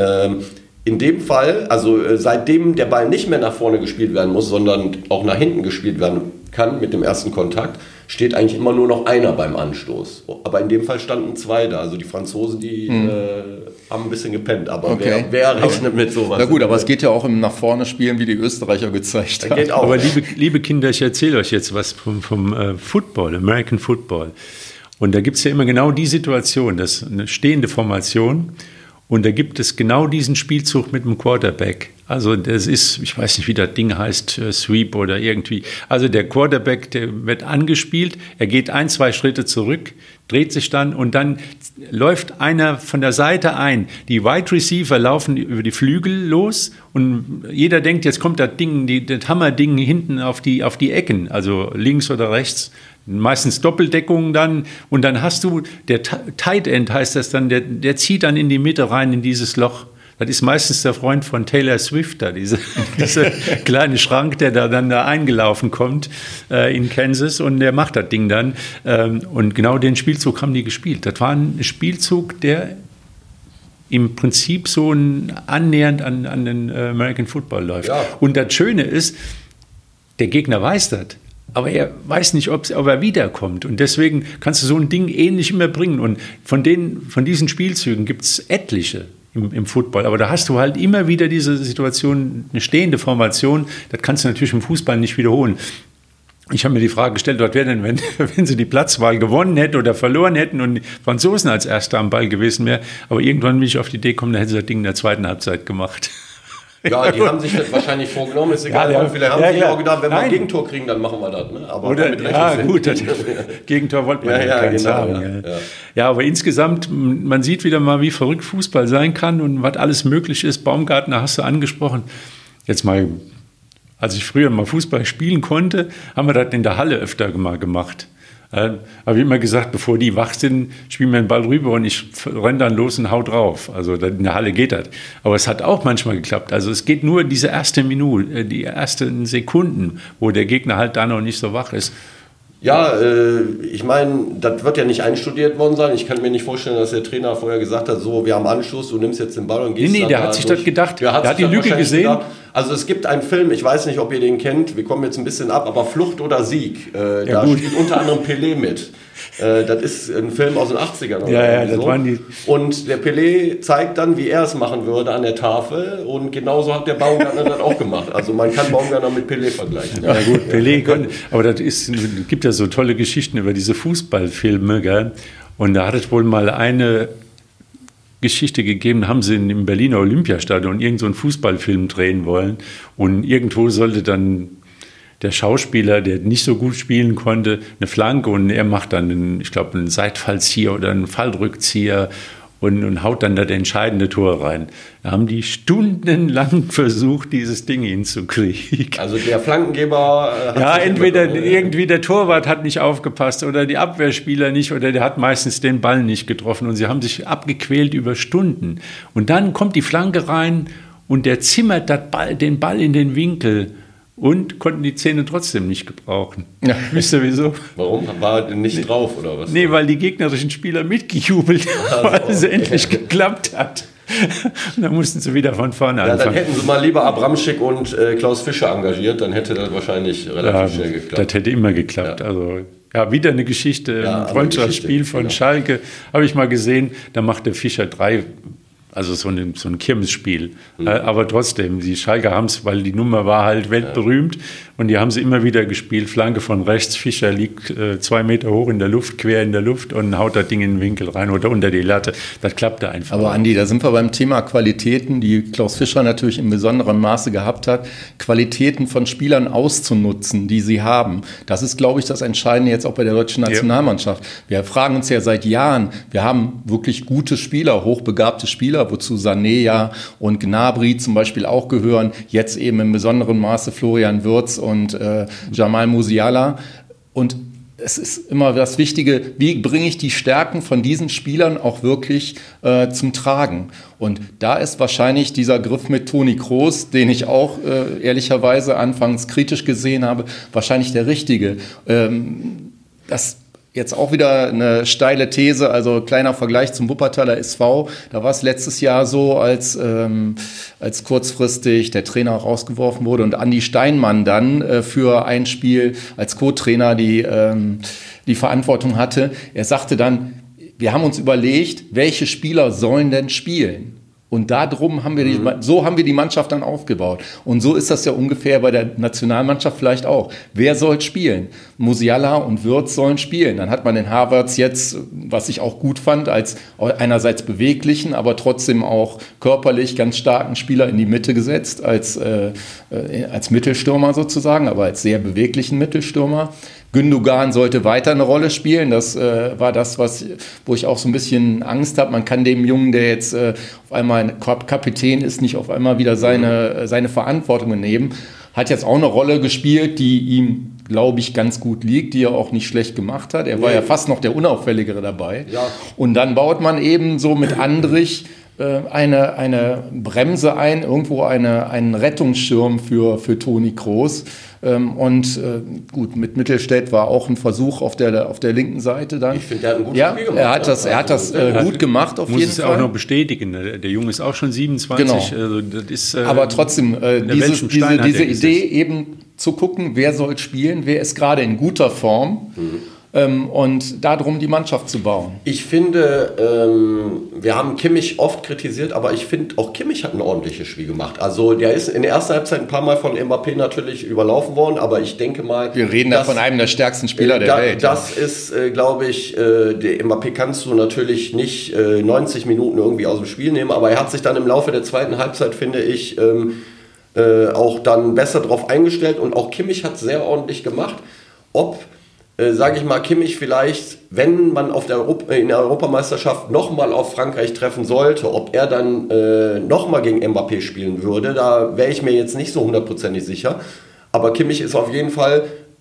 In dem Fall, also seitdem der Ball nicht mehr nach vorne gespielt werden muss, sondern auch nach hinten gespielt werden kann mit dem ersten Kontakt, steht eigentlich immer nur noch einer beim Anstoß. Aber in dem Fall standen 2 da. Also die Franzosen, die haben ein bisschen gepennt. Aber okay. wer rechnet mit sowas? Na gut, aber es geht ja auch im nach vorne spielen, wie die Österreicher gezeigt haben. Geht auch. Aber liebe Kinder, ich erzähle euch jetzt was vom Football, American Football. Und da gibt es ja immer genau die Situation, das ist eine stehende Formation. Und da gibt es genau diesen Spielzug mit dem Quarterback. Also das ist, ich weiß nicht, wie das Ding heißt, Sweep oder irgendwie. Also der Quarterback, der wird angespielt, er geht 1, 2 Schritte zurück, dreht sich dann und dann läuft einer von der Seite ein. Die Wide Receiver laufen über die Flügel los und jeder denkt, jetzt kommt das Ding, das Hammerding hinten auf die Ecken, also links oder rechts meistens Doppeldeckungen dann. Und dann hast du, der Tight End heißt das dann, der zieht dann in die Mitte rein in dieses Loch. Das ist meistens der Freund von Taylor Swift, da diese kleine Schrank, der dann da eingelaufen kommt in Kansas, und der macht das Ding dann. Und genau den Spielzug haben die gespielt. Das war ein Spielzug, der im Prinzip so annähernd an den American Football läuft. Ja. Und das Schöne ist, der Gegner weiß das, aber er weiß nicht, ob er wiederkommt. Und deswegen kannst du so ein Ding ähnlich immer bringen. Und von diesen Spielzügen gibt es etliche im Football. Aber da hast du halt immer wieder diese Situation, eine stehende Formation. Das kannst du natürlich im Fußball nicht wiederholen. Ich habe mir die Frage gestellt, was wäre denn, wenn sie die Platzwahl gewonnen hätten oder verloren hätten und die Franzosen als Erster am Ball gewesen wären. Aber irgendwann bin ich auf die Idee gekommen, da hätten sie das Ding in der zweiten Halbzeit gemacht. Ja, die haben sich das wahrscheinlich vorgenommen, ist egal. Ja, vielleicht haben sich auch gedacht, wenn wir ein Gegentor kriegen, dann machen wir das. Ne? Aber oder, gut, das Gegentor wollte man keins haben. Ja, aber insgesamt, man sieht wieder mal, wie verrückt Fußball sein kann und was alles möglich ist. Baumgartner hast du angesprochen. Jetzt mal, als ich früher mal Fußball spielen konnte, haben wir das in der Halle öfter mal gemacht. Habe ich immer gesagt, bevor die wach sind, spielen wir den Ball rüber und ich renne dann los und hau drauf. Also in der Halle geht das. Aber es hat auch manchmal geklappt. Also es geht nur diese erste Minute, die ersten Sekunden, wo der Gegner halt da noch nicht so wach ist. Ja, ich meine, das wird ja nicht einstudiert worden sein. Ich kann mir nicht vorstellen, dass der Trainer vorher gesagt hat, so, wir haben Anschluss, du nimmst jetzt den Ball und gehst Nee, der hat sich das gedacht. Der hat die Lücke gesehen. Gedacht. Also es gibt einen Film, ich weiß nicht, ob ihr den kennt, wir kommen jetzt ein bisschen ab, aber Flucht oder Sieg, da spielt unter anderem Pelé mit. Das ist ein Film aus den 80ern. Ja, das waren die. Und der Pelé zeigt dann, wie er es machen würde an der Tafel, und genauso hat der Baumgartner das auch gemacht. Also man kann Baumgartner mit Pelé vergleichen. Ja gut, Pelé konnte, aber gibt ja so tolle Geschichten über diese Fußballfilme, gell? Und da hat es wohl mal eine Geschichte gegeben, haben sie im Berliner Olympiastadion irgend so einen Fußballfilm drehen wollen, und irgendwo sollte dann der Schauspieler, der nicht so gut spielen konnte, eine Flanke, und er macht dann einen Seitfallzieher oder einen Fallrückzieher und haut dann da das entscheidende Tor rein. Da haben die stundenlang versucht, dieses Ding hinzukriegen. Also der Flankengeber hat entweder irgendwie der Torwart hat nicht aufgepasst oder die Abwehrspieler nicht, oder der hat meistens den Ball nicht getroffen, und sie haben sich abgequält über Stunden. Und dann kommt die Flanke rein und der zimmert den Ball in den Winkel. Und konnten die Zähne trotzdem nicht gebrauchen. Ja. Wisst ihr wieso? Warum? War nicht drauf oder was? Nee, weil die gegnerischen Spieler mitgejubelt haben, weil es endlich geklappt hat. Und dann mussten sie wieder von vorne anfangen. Dann hätten sie mal lieber Abramschick und Klaus Fischer engagiert, dann hätte das wahrscheinlich relativ schnell geklappt. Das hätte immer geklappt. Ja. Also, wieder eine Geschichte, ein Freundschaftsspiel von Schalke. Habe ich mal gesehen, da macht der Fischer 3. Also so ein Kirmesspiel. Aber trotzdem, die Schalker haben es, weil die Nummer war halt weltberühmt, und die haben sie immer wieder gespielt. Flanke von rechts, Fischer liegt 2 Meter hoch in der Luft, quer in der Luft, und haut das Ding in den Winkel rein oder unter die Latte. Das klappte einfach. Aber Andi, da sind wir beim Thema Qualitäten, die Klaus Fischer natürlich in besonderem Maße gehabt hat. Qualitäten von Spielern auszunutzen, die sie haben. Das ist, glaube ich, das Entscheidende jetzt auch bei der deutschen Nationalmannschaft. Wir fragen uns ja seit Jahren, wir haben wirklich gute Spieler, hochbegabte Spieler, wozu Sané und Gnabry zum Beispiel auch gehören, jetzt eben in besonderem Maße Florian Wirtz und Jamal Musiala. Und es ist immer das Wichtige, wie bringe ich die Stärken von diesen Spielern auch wirklich zum Tragen? Und da ist wahrscheinlich dieser Griff mit Toni Kroos, den ich auch ehrlicherweise anfangs kritisch gesehen habe, wahrscheinlich der richtige. Das jetzt auch wieder eine steile These, also kleiner Vergleich zum Wuppertaler SV. Da war es letztes Jahr so, als kurzfristig der Trainer rausgeworfen wurde und Andi Steinmann dann für ein Spiel als Co-Trainer die Verantwortung hatte. Er sagte dann, wir haben uns überlegt, welche Spieler sollen denn spielen? Und darum haben wir die Mannschaft dann aufgebaut. Und so ist das ja ungefähr bei der Nationalmannschaft vielleicht auch. Wer soll spielen? Musiala und Wirtz sollen spielen. Dann hat man den Havertz jetzt, was ich auch gut fand, als einerseits beweglichen, aber trotzdem auch körperlich ganz starken Spieler in die Mitte gesetzt, als Mittelstürmer sozusagen, aber als sehr beweglichen Mittelstürmer. Gündogan sollte weiter eine Rolle spielen. Das war das, wo ich auch so ein bisschen Angst habe. Man kann dem Jungen, der jetzt auf einmal ein Kapitän ist, nicht auf einmal wieder seine Verantwortung nehmen. Hat jetzt auch eine Rolle gespielt, die ihm glaube ich, ganz gut liegt, die er auch nicht schlecht gemacht hat. Er war ja fast noch der Unauffälligere dabei. Ja. Und dann baut man eben so mit Andrich eine Bremse ein, irgendwo einen Rettungsschirm für Toni Kroos. Gut, mit Mittelstädt war auch ein Versuch auf der linken Seite dann. Ich finde, der hat ein gutes Spiel gemacht. Er hat das gut gemacht, auf jeden Fall. Muss es auch noch bestätigen. Der Junge ist auch schon 27. Genau. Also das ist, aber trotzdem, diese Idee eben zu gucken, wer soll spielen, wer ist gerade in guter Form. Und darum die Mannschaft zu bauen. Ich finde, wir haben Kimmich oft kritisiert, aber ich finde, auch Kimmich hat ein ordentliches Spiel gemacht. Also der ist in der ersten Halbzeit ein paar Mal von Mbappé natürlich überlaufen worden, aber ich denke mal... Wir reden da von einem der stärksten Spieler der Welt. Das ist, glaube ich, der Mbappé kannst du natürlich nicht 90 Minuten irgendwie aus dem Spiel nehmen, aber er hat sich dann im Laufe der zweiten Halbzeit, finde ich, auch dann besser drauf eingestellt und auch Kimmich hat sehr ordentlich gemacht. Sage ich mal, Kimmich vielleicht, wenn man in der Europameisterschaft nochmal auf Frankreich treffen sollte, ob er dann nochmal gegen Mbappé spielen würde, da wäre ich mir jetzt nicht so hundertprozentig sicher. Aber Kimmich ist auf jeden Fall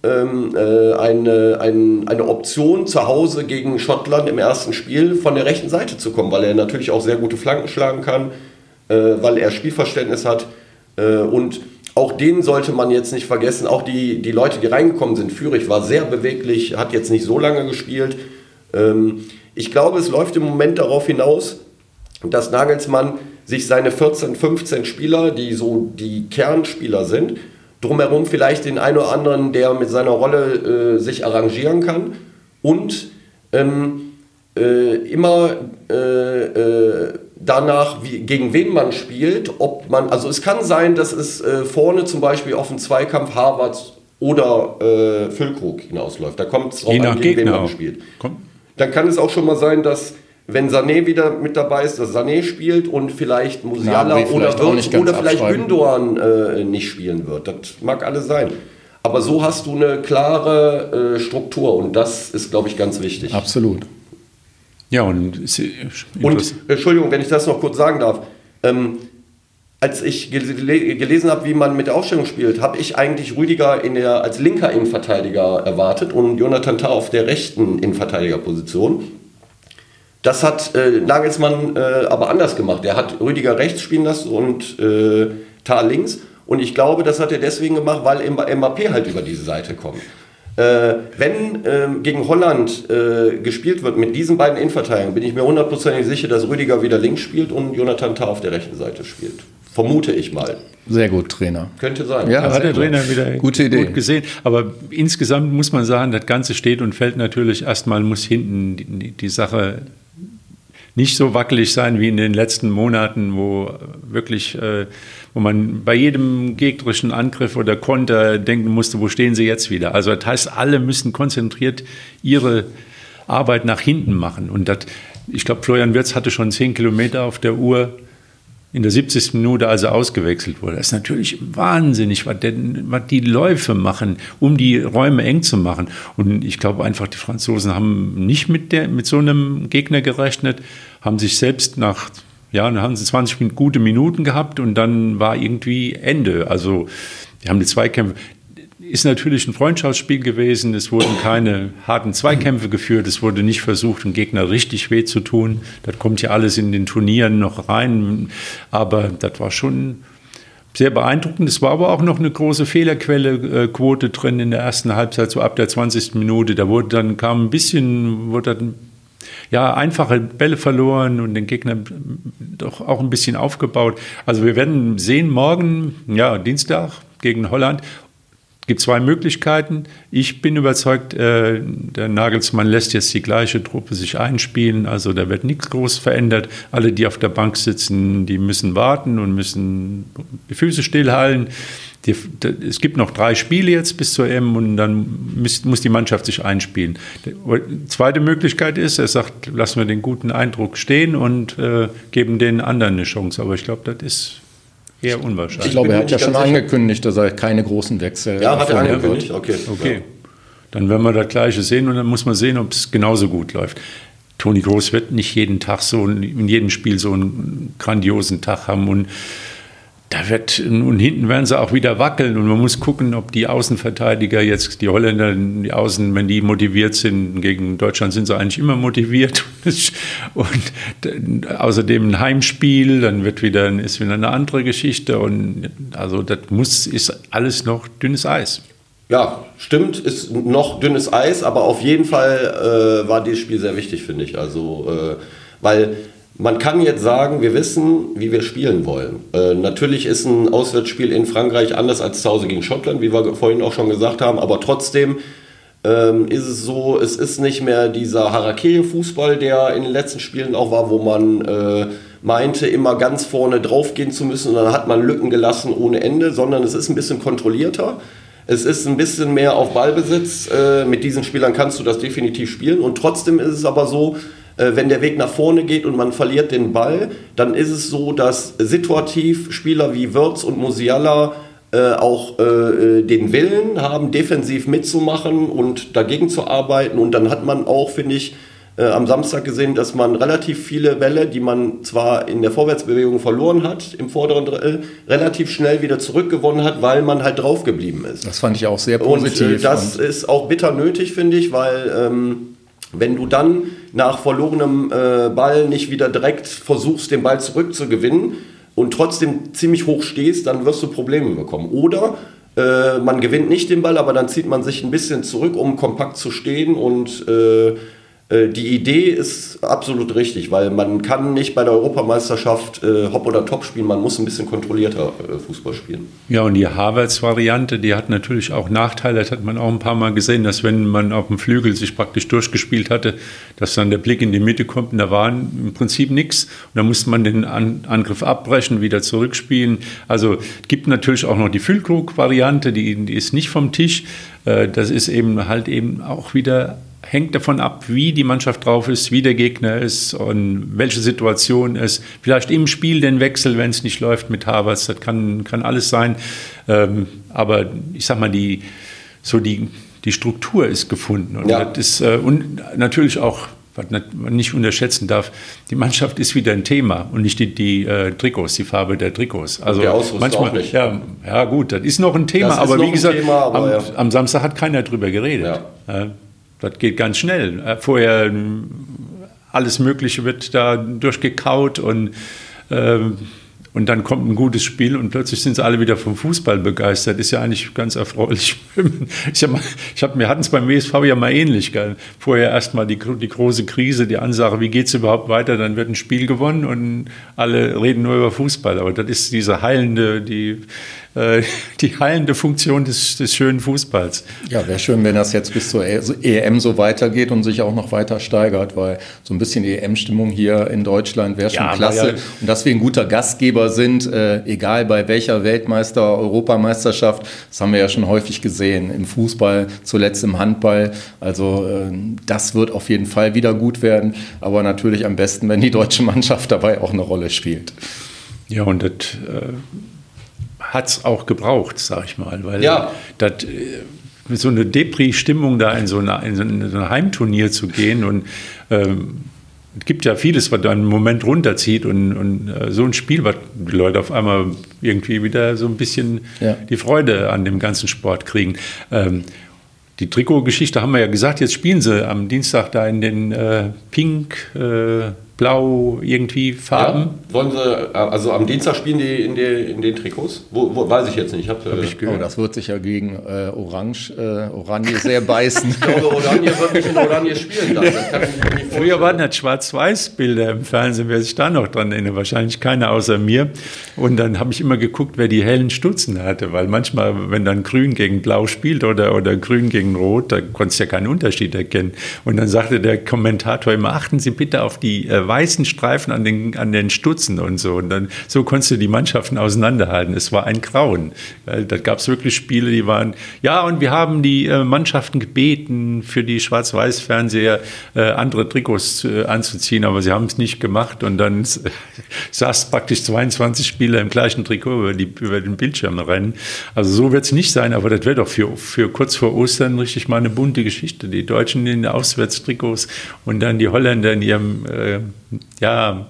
eine Option, zu Hause gegen Schottland im ersten Spiel von der rechten Seite zu kommen, weil er natürlich auch sehr gute Flanken schlagen kann, weil er Spielverständnis hat und auch den sollte man jetzt nicht vergessen, auch die Leute, die reingekommen sind. Führig war sehr beweglich, hat jetzt nicht so lange gespielt. Ich glaube, es läuft im Moment darauf hinaus, dass Nagelsmann sich seine 14, 15 Spieler, die so die Kernspieler sind, drumherum vielleicht den einen oder anderen, der mit seiner Rolle sich arrangieren kann und immer danach, gegen wen man spielt, also es kann sein, dass es vorne zum Beispiel auf den Zweikampf Havertz oder Füllkrug hinausläuft. Da kommt es drauf an, gegen wen man spielt. Dann kann es auch schon mal sein, dass wenn Sané wieder mit dabei ist, dass Sané spielt und vielleicht Musiala oder vielleicht Gündoğan nicht spielen wird. Das mag alles sein. Aber so hast du eine klare Struktur und das ist, glaube ich, ganz wichtig. Absolut. Ja, und Entschuldigung, wenn ich das noch kurz sagen darf. Als ich gelesen habe, wie man mit der Aufstellung spielt, habe ich eigentlich Rüdiger als linker Innenverteidiger erwartet und Jonathan Tah auf der rechten Innenverteidigerposition. Das hat Nagelsmann aber anders gemacht. Er hat Rüdiger rechts spielen lassen und Tah links. Und ich glaube, das hat er deswegen gemacht, weil Mbappé halt über diese Seite kommt. Wenn gegen Holland gespielt wird mit diesen beiden Innenverteidigern, bin ich mir hundertprozentig sicher, dass Rüdiger wieder links spielt und Jonathan Tah auf der rechten Seite spielt. Vermute ich mal. Sehr gut, Trainer. Könnte sein. Ja, hat der Trainer wieder gute Idee. Gut gesehen. Aber insgesamt muss man sagen, das Ganze steht und fällt natürlich erstmal, muss hinten die Sache nicht so wackelig sein wie in den letzten Monaten, wo man bei jedem gegnerischen Angriff oder Konter denken musste, wo stehen sie jetzt wieder? Also das heißt, alle müssen konzentriert ihre Arbeit nach hinten machen. Und ich glaube, Florian Wirtz hatte schon 10 Kilometer auf der Uhr in der 70. Minute, als er ausgewechselt wurde. Das ist natürlich wahnsinnig, was die Läufe machen, um die Räume eng zu machen. Und ich glaube einfach, die Franzosen haben nicht mit so einem Gegner gerechnet, haben sich selbst dann haben sie 20 gute Minuten gehabt und dann war irgendwie Ende. Also die haben die Zweikämpfe. Ist natürlich ein Freundschaftsspiel gewesen, es wurden keine harten Zweikämpfe geführt, es wurde nicht versucht, den Gegner richtig weh zu tun. Das kommt ja alles in den Turnieren noch rein, aber das war schon sehr beeindruckend. Es war aber auch noch eine große Fehlerquote drin in der ersten Halbzeit, so ab der 20. Minute. Da wurde einfache Bälle verloren und den Gegner doch auch ein bisschen aufgebaut. Also wir werden sehen, morgen, Dienstag gegen Holland, gibt 2 Möglichkeiten. Ich bin überzeugt, der Nagelsmann lässt jetzt die gleiche Truppe sich einspielen. Also da wird nichts groß verändert. Alle, die auf der Bank sitzen, die müssen warten und müssen die Füße stillhalten. Es gibt noch 3 Spiele jetzt bis zur EM und dann muss die Mannschaft sich einspielen. Die zweite Möglichkeit ist, er sagt, lassen wir den guten Eindruck stehen und geben den anderen eine Chance. Aber ich glaube, das ist eher unwahrscheinlich. Ich glaube, er hat ja schon angekündigt, dass er keine großen Wechsel hat er angekündigt. Okay. Ja. Dann werden wir das Gleiche sehen und dann muss man sehen, ob es genauso gut läuft. Toni Kroos wird nicht jeden Tag in jedem Spiel so einen grandiosen Tag haben und Und hinten werden sie auch wieder wackeln und man muss gucken, ob die Außenverteidiger jetzt, die Holländer, die Außen, wenn die motiviert sind, gegen Deutschland sind sie eigentlich immer motiviert und außerdem ein Heimspiel, dann ist wieder eine andere Geschichte und also ist alles noch dünnes Eis. Ja, stimmt, ist noch dünnes Eis, aber auf jeden Fall war dieses Spiel sehr wichtig, finde ich, also weil man kann jetzt sagen, wir wissen, wie wir spielen wollen. Natürlich ist ein Auswärtsspiel in Frankreich anders als zu Hause gegen Schottland, wie wir vorhin auch schon gesagt haben. Aber trotzdem ist es so, es ist nicht mehr dieser Harakiri-Fußball, der in den letzten Spielen auch war, wo man meinte, immer ganz vorne draufgehen zu müssen und dann hat man Lücken gelassen ohne Ende, sondern es ist ein bisschen kontrollierter. Es ist ein bisschen mehr auf Ballbesitz. Mit diesen Spielern kannst du das definitiv spielen. Und trotzdem ist es aber so, wenn der Weg nach vorne geht und man verliert den Ball, dann ist es so, dass situativ Spieler wie Wirtz und Musiala auch den Willen haben, defensiv mitzumachen und dagegen zu arbeiten. Und dann hat man auch, finde ich, am Samstag gesehen, dass man relativ viele Bälle, die man zwar in der Vorwärtsbewegung verloren hat, im vorderen Drittel, relativ schnell wieder zurückgewonnen hat, weil man halt drauf geblieben ist. Das fand ich auch sehr positiv. Und das ist auch bitter nötig, finde ich, weil wenn du dann nach verlorenem Ball nicht wieder direkt versuchst, den Ball zurückzugewinnen und trotzdem ziemlich hoch stehst, dann wirst du Probleme bekommen. Oder man gewinnt nicht den Ball, aber dann zieht man sich ein bisschen zurück, um kompakt zu stehen und die Idee ist absolut richtig, weil man kann nicht bei der Europameisterschaft Hop oder Top spielen, man muss ein bisschen kontrollierter Fußball spielen. Ja, und die Havertz-Variante, die hat natürlich auch Nachteile, das hat man auch ein paar Mal gesehen, dass wenn man auf dem Flügel sich praktisch durchgespielt hatte, dass dann der Blick in die Mitte kommt und da war im Prinzip nichts. Und da musste man den Angriff abbrechen, wieder zurückspielen. Also es gibt natürlich auch noch die Füllkrug-Variante, die ist nicht vom Tisch. Das ist eben auch wieder hängt davon ab, wie die Mannschaft drauf ist, wie der Gegner ist und welche Situation es vielleicht im Spiel den Wechsel, wenn es nicht läuft mit Havertz, das kann alles sein. Aber ich sag mal, die Struktur ist gefunden. Und, das ist, und natürlich auch, was man nicht unterschätzen darf, die Mannschaft ist wieder ein Thema und nicht die Trikots, die Farbe der Trikots. Also der Ausrüster manchmal, auch nicht. Ja gut, das ist noch ein Thema, aber wie gesagt, am Samstag hat keiner drüber geredet. Ja. Das geht ganz schnell. Vorher alles Mögliche wird da durchgekaut und dann kommt ein gutes Spiel und plötzlich sind sie alle wieder vom Fußball begeistert. Ist ja eigentlich ganz erfreulich. Wir hatten es beim WSV ja mal ähnlich. Gell? Vorher erstmal die große Krise, die Ansage, wie geht es überhaupt weiter? Dann wird ein Spiel gewonnen und alle reden nur über Fußball. Aber das ist diese die heilende Funktion des schönen Fußballs. Ja, wäre schön, wenn das jetzt bis zur EM so weitergeht und sich auch noch weiter steigert, weil so ein bisschen EM-Stimmung hier in Deutschland wäre schon klasse. Ja. Und dass wir ein guter Gastgeber sind, egal bei welcher Europameisterschaft, das haben wir ja schon häufig gesehen, im Fußball, zuletzt im Handball. Also das wird auf jeden Fall wieder gut werden, aber natürlich am besten, wenn die deutsche Mannschaft dabei auch eine Rolle spielt. Ja, und das hat es auch gebraucht, sag ich mal, weil so eine Depri-Stimmung da in so ein Heimturnier zu gehen und es gibt ja vieles, was da einen Moment runterzieht und so ein Spiel, was die Leute auf einmal irgendwie wieder so ein bisschen die Freude an dem ganzen Sport kriegen. Die Trikotgeschichte haben wir ja gesagt, jetzt spielen sie am Dienstag da in den Pink, Blau, irgendwie Farben. Ja, wollen sie, also am Dienstag spielen die in den Trikots? Wo weiß ich jetzt nicht. Hab ich gehört. Das wird sich ja gegen Oranje sehr beißen. Ich glaube, Oranje wird nicht in Oranje spielen. Das kann ich mir nicht Früher waren das Schwarz-Weiß-Bilder im Fernsehen, wer sich da noch dran erinnert, wahrscheinlich keiner außer mir. Und dann habe ich immer geguckt, wer die hellen Stutzen hatte, weil manchmal, wenn dann Grün gegen Blau spielt oder Grün gegen Rot, da konntest du ja keinen Unterschied erkennen. Und dann sagte der Kommentator immer, achten Sie bitte auf die weißen Streifen an den Stutzen und so. Und dann so konntest du die Mannschaften auseinanderhalten. Es war ein Grauen. Da gab es wirklich Spiele, die waren, ja, und wir haben die Mannschaften gebeten, für die Schwarz-Weiß-Fernseher andere Trikots anzuziehen, aber sie haben es nicht gemacht. Und dann saß praktisch 22 Spieler im gleichen Trikot über den Bildschirm rennen. Also so wird es nicht sein, aber das wäre doch für kurz vor Ostern richtig mal eine bunte Geschichte. Die Deutschen in den Auswärtstrikots und dann die Holländer in ihrem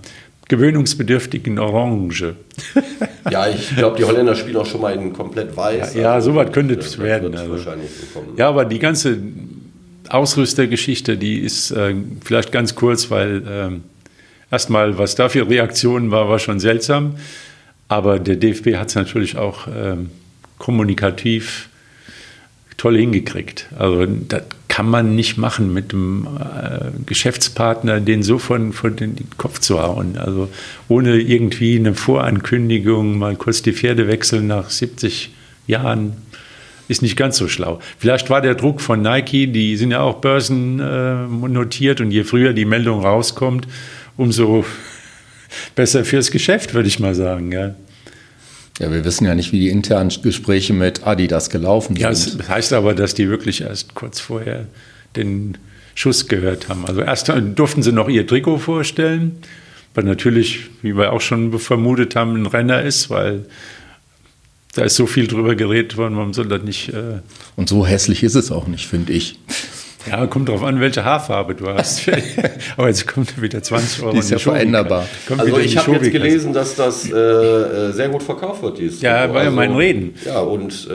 gewöhnungsbedürftigen Orange. Ja, ich glaube, die Holländer spielen auch schon mal in komplett weiß. Ja, sowas könnte es werden. Also. Wahrscheinlich so kommen. Ja, aber die ganze Ausrüstergeschichte, die ist vielleicht ganz kurz, weil erstmal, was da für Reaktionen war schon seltsam. Aber der DFB hat es natürlich auch kommunikativ toll hingekriegt. Also das kann man nicht machen mit einem Geschäftspartner, den so von den Kopf zu hauen. Also ohne irgendwie eine Vorankündigung, mal kurz die Pferde wechseln nach 70 Jahren, ist nicht ganz so schlau. Vielleicht war der Druck von Nike, die sind ja auch börsennotiert und je früher die Meldung rauskommt, umso besser fürs Geschäft, würde ich mal sagen. Ja. Ja, wir wissen ja nicht, wie die internen Gespräche mit Adidas gelaufen sind. Ja, das heißt aber, dass die wirklich erst kurz vorher den Schuss gehört haben. Also erst durften sie noch ihr Trikot vorstellen, was natürlich, wie wir auch schon vermutet haben, ein Renner ist, weil da ist so viel drüber geredet worden, man soll das nicht... Und so hässlich ist es auch nicht, finde ich. Ja, kommt drauf an, welche Haarfarbe du hast. Aber jetzt kommt wieder 20 Euro. Die ist ja veränderbar. Also ich habe jetzt gelesen, dass das sehr gut verkauft wird. Dieses ja, Trikot. war ja mein Reden. Ja, und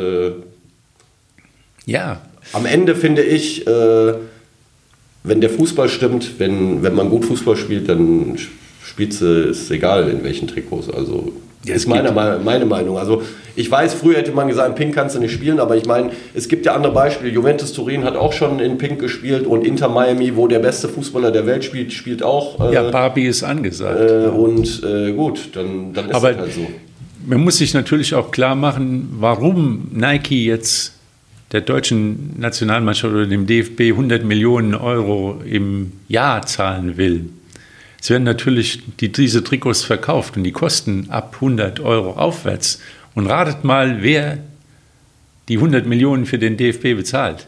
ja. Am Ende finde ich, wenn der Fußball stimmt, wenn man gut Fußball spielt, dann ist egal in welchen Trikots. Also ja, ist meine Meinung. Also ich weiß, früher hätte man gesagt, in Pink kannst du nicht spielen, aber ich meine, es gibt ja andere Beispiele. Juventus Turin hat auch schon in Pink gespielt und Inter Miami, wo der beste Fußballer der Welt spielt auch. Ja, Barbie ist angesagt. Gut, dann ist aber es halt so. Man muss sich natürlich auch klar machen, warum Nike jetzt der deutschen Nationalmannschaft oder dem DFB 100 Millionen Euro im Jahr zahlen will. Es werden natürlich diese Trikots verkauft und die kosten ab 100 Euro aufwärts. Und ratet mal, wer die 100 Millionen für den DFB bezahlt.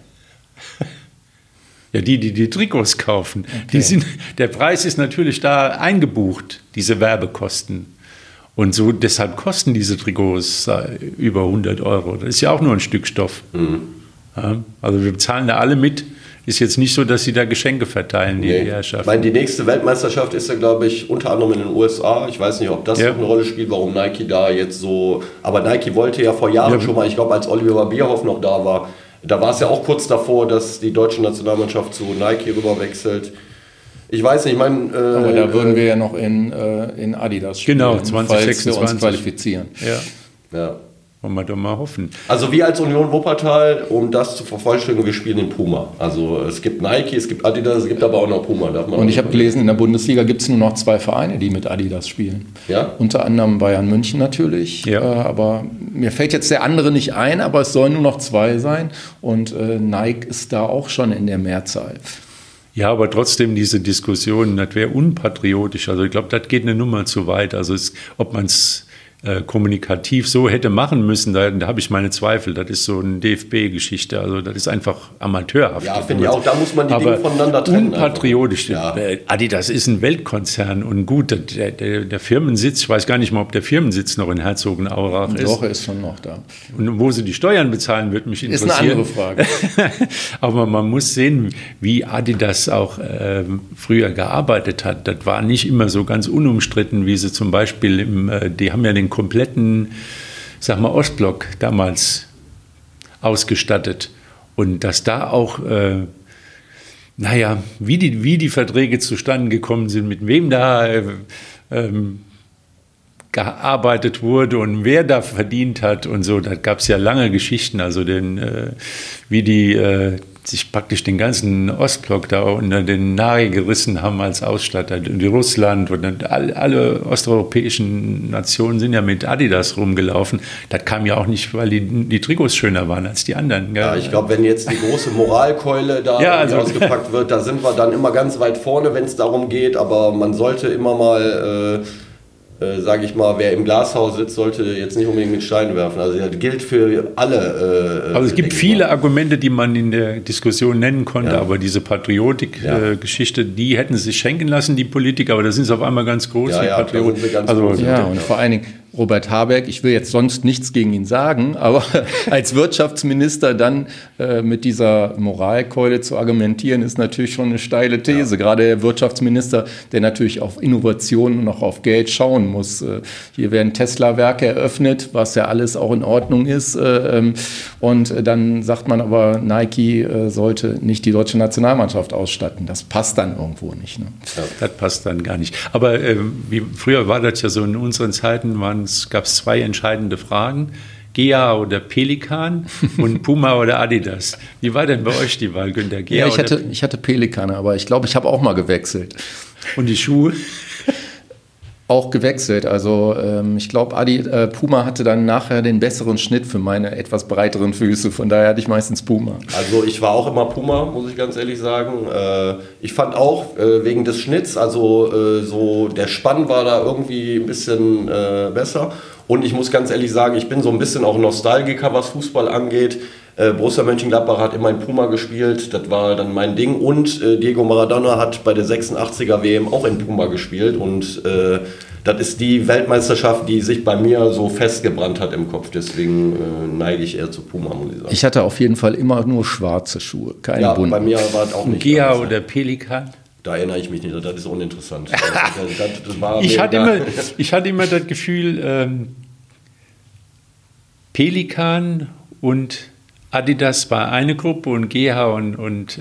Ja, die Trikots kaufen. Okay. Der Preis ist natürlich da eingebucht, diese Werbekosten. Und so deshalb kosten diese Trikots über 100 Euro. Das ist ja auch nur ein Stück Stoff. Mhm. Ja, also wir bezahlen da alle mit. Ist jetzt nicht so, dass sie da Geschenke verteilen, die Herrschaften. Ich meine, die nächste Weltmeisterschaft ist ja, glaube ich, unter anderem in den USA. Ich weiß nicht, ob das eine Rolle spielt, warum Nike da jetzt so... Aber Nike wollte ja vor Jahren schon mal, ich glaube, als Oliver Bierhoff noch da war es ja auch kurz davor, dass die deutsche Nationalmannschaft zu Nike rüberwechselt. Ich weiß nicht, ich meine... aber da würden wir ja noch in Adidas spielen. Genau, 2026. Falls wir uns qualifizieren. Ja. Wollen wir doch mal hoffen. Also wir als Union Wuppertal, um das zu vervollständigen, wir spielen in Puma. Also es gibt Nike, es gibt Adidas, es gibt aber auch noch Puma. Und ich habe gelesen, in der Bundesliga gibt es nur noch 2 Vereine, die mit Adidas spielen. Ja? Unter anderem Bayern München natürlich. Ja. Aber mir fällt jetzt der andere nicht ein, aber es sollen nur noch 2 sein. Und Nike ist da auch schon in der Mehrzahl. Ja, aber trotzdem diese Diskussion, das wäre unpatriotisch. Also ich glaube, das geht eine Nummer zu weit. Also ob man es kommunikativ so hätte machen müssen, da habe ich meine Zweifel. Das ist so eine DFB-Geschichte, also das ist einfach amateurhaft. Ja, finde ich auch, da muss man die Dinge voneinander trennen. Unpatriotisch. Ja. Adidas ist ein Weltkonzern und gut, der Firmensitz, ich weiß gar nicht mal, ob der Firmensitz noch in Herzogenaurach ist. Doch, er ist schon noch da. Und wo sie die Steuern bezahlen, wird mich interessieren. Ist eine andere Frage. Aber man muss sehen, wie Adidas auch früher gearbeitet hat. Das war nicht immer so ganz unumstritten, wie sie zum Beispiel die haben ja den kompletten, sag mal, Ostblock damals ausgestattet. Und dass da auch, wie die Verträge zustande gekommen sind, mit wem da gearbeitet wurde und wer da verdient hat und so, da gab es ja lange Geschichten, also wie die sich praktisch den ganzen Ostblock da unter den Nagel gerissen haben als Ausstatter. Die Russland und alle osteuropäischen Nationen sind ja mit Adidas rumgelaufen. Das kam ja auch nicht, weil die Trikots schöner waren als die anderen. Gell? Ja, ich glaube, wenn jetzt die große Moralkeule da ausgepackt wird, da sind wir dann immer ganz weit vorne, wenn es darum geht. Aber man sollte immer mal... sage ich mal, wer im Glashaus sitzt, sollte jetzt nicht unbedingt mit Steinen werfen. Also das gilt für alle. Also es gibt viele Argumente, die man in der Diskussion nennen konnte, aber diese Patriotik-Geschichte, die hätten sich schenken lassen, die Politiker, aber da sind sie auf einmal ganz groß. Und vor allen Dingen, Robert Habeck, ich will jetzt sonst nichts gegen ihn sagen, aber als Wirtschaftsminister dann mit dieser Moralkeule zu argumentieren, ist natürlich schon eine steile These. Gerade der Wirtschaftsminister, der natürlich auf Innovation und auch auf Geld schauen muss. Hier werden Tesla-Werke eröffnet, was ja alles auch in Ordnung ist. Und dann sagt man aber, Nike sollte nicht die deutsche Nationalmannschaft ausstatten. Das passt dann irgendwo nicht. Ne? Ja, das passt dann gar nicht. Aber wie früher war das ja so, in unseren Zeiten gab es 2 entscheidende Fragen. Gea oder Pelikan und Puma oder Adidas. Wie war denn bei euch die Wahl, Günther? Gea ich hatte Pelikane, aber ich glaube, ich habe auch mal gewechselt. Und die Schuhe? Auch gewechselt. Also ich glaube, Puma hatte dann nachher den besseren Schnitt für meine etwas breiteren Füße. Von daher hatte ich meistens Puma. Also ich war auch immer Puma, muss ich ganz ehrlich sagen. Ich fand auch wegen des Schnitts, also so der Spann war da irgendwie ein bisschen besser. Und ich muss ganz ehrlich sagen, ich bin so ein bisschen auch Nostalgiker, was Fußball angeht. Borussia Mönchengladbach hat immer in Puma gespielt, das war dann mein Ding. Und Diego Maradona hat bei der 86er WM auch in Puma gespielt. Und das ist die Weltmeisterschaft, die sich bei mir so festgebrannt hat im Kopf. Deswegen neige ich eher zu Puma, muss ich sagen. Ich hatte auf jeden Fall immer nur schwarze Schuhe, keine bunten. Bei mir war es auch nicht. Gea oder Pelikan? Da erinnere ich mich nicht, das ist uninteressant. Ich hatte immer das Gefühl, Pelikan und Adidas war eine Gruppe und Gea und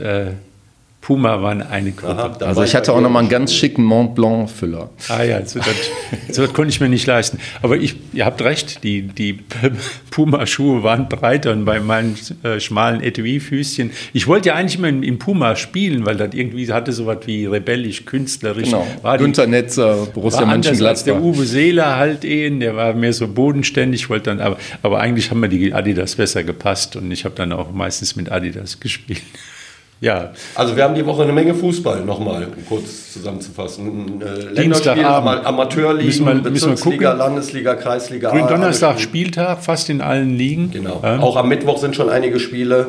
Puma waren eine Gruppe. Aha, also ich hatte auch noch mal einen ganz schicken Mont Blanc Füller. Ah ja, so das konnte ich mir nicht leisten. Aber ihr habt recht, die Puma-Schuhe waren breiter und bei meinen schmalen Etui-Füßchen. Ich wollte ja eigentlich immer in Puma spielen, weil das irgendwie hatte so was wie rebellisch, künstlerisch. Genau. War Günther Netzer, Borussia Mönchengladbach. Als der Uwe Seeler halt der war mehr so bodenständig, wollte dann, aber eigentlich haben mir die Adidas besser gepasst und ich habe dann auch meistens mit Adidas gespielt. Ja. Also wir haben die Woche eine Menge Fußball, nochmal, um kurz zusammenzufassen. Länderspiel, Amateurligen, Bezirksliga, Landesliga, Kreisliga. Gründonnerstag Spieltag, fast in allen Ligen. Genau. Auch am Mittwoch sind schon einige Spiele.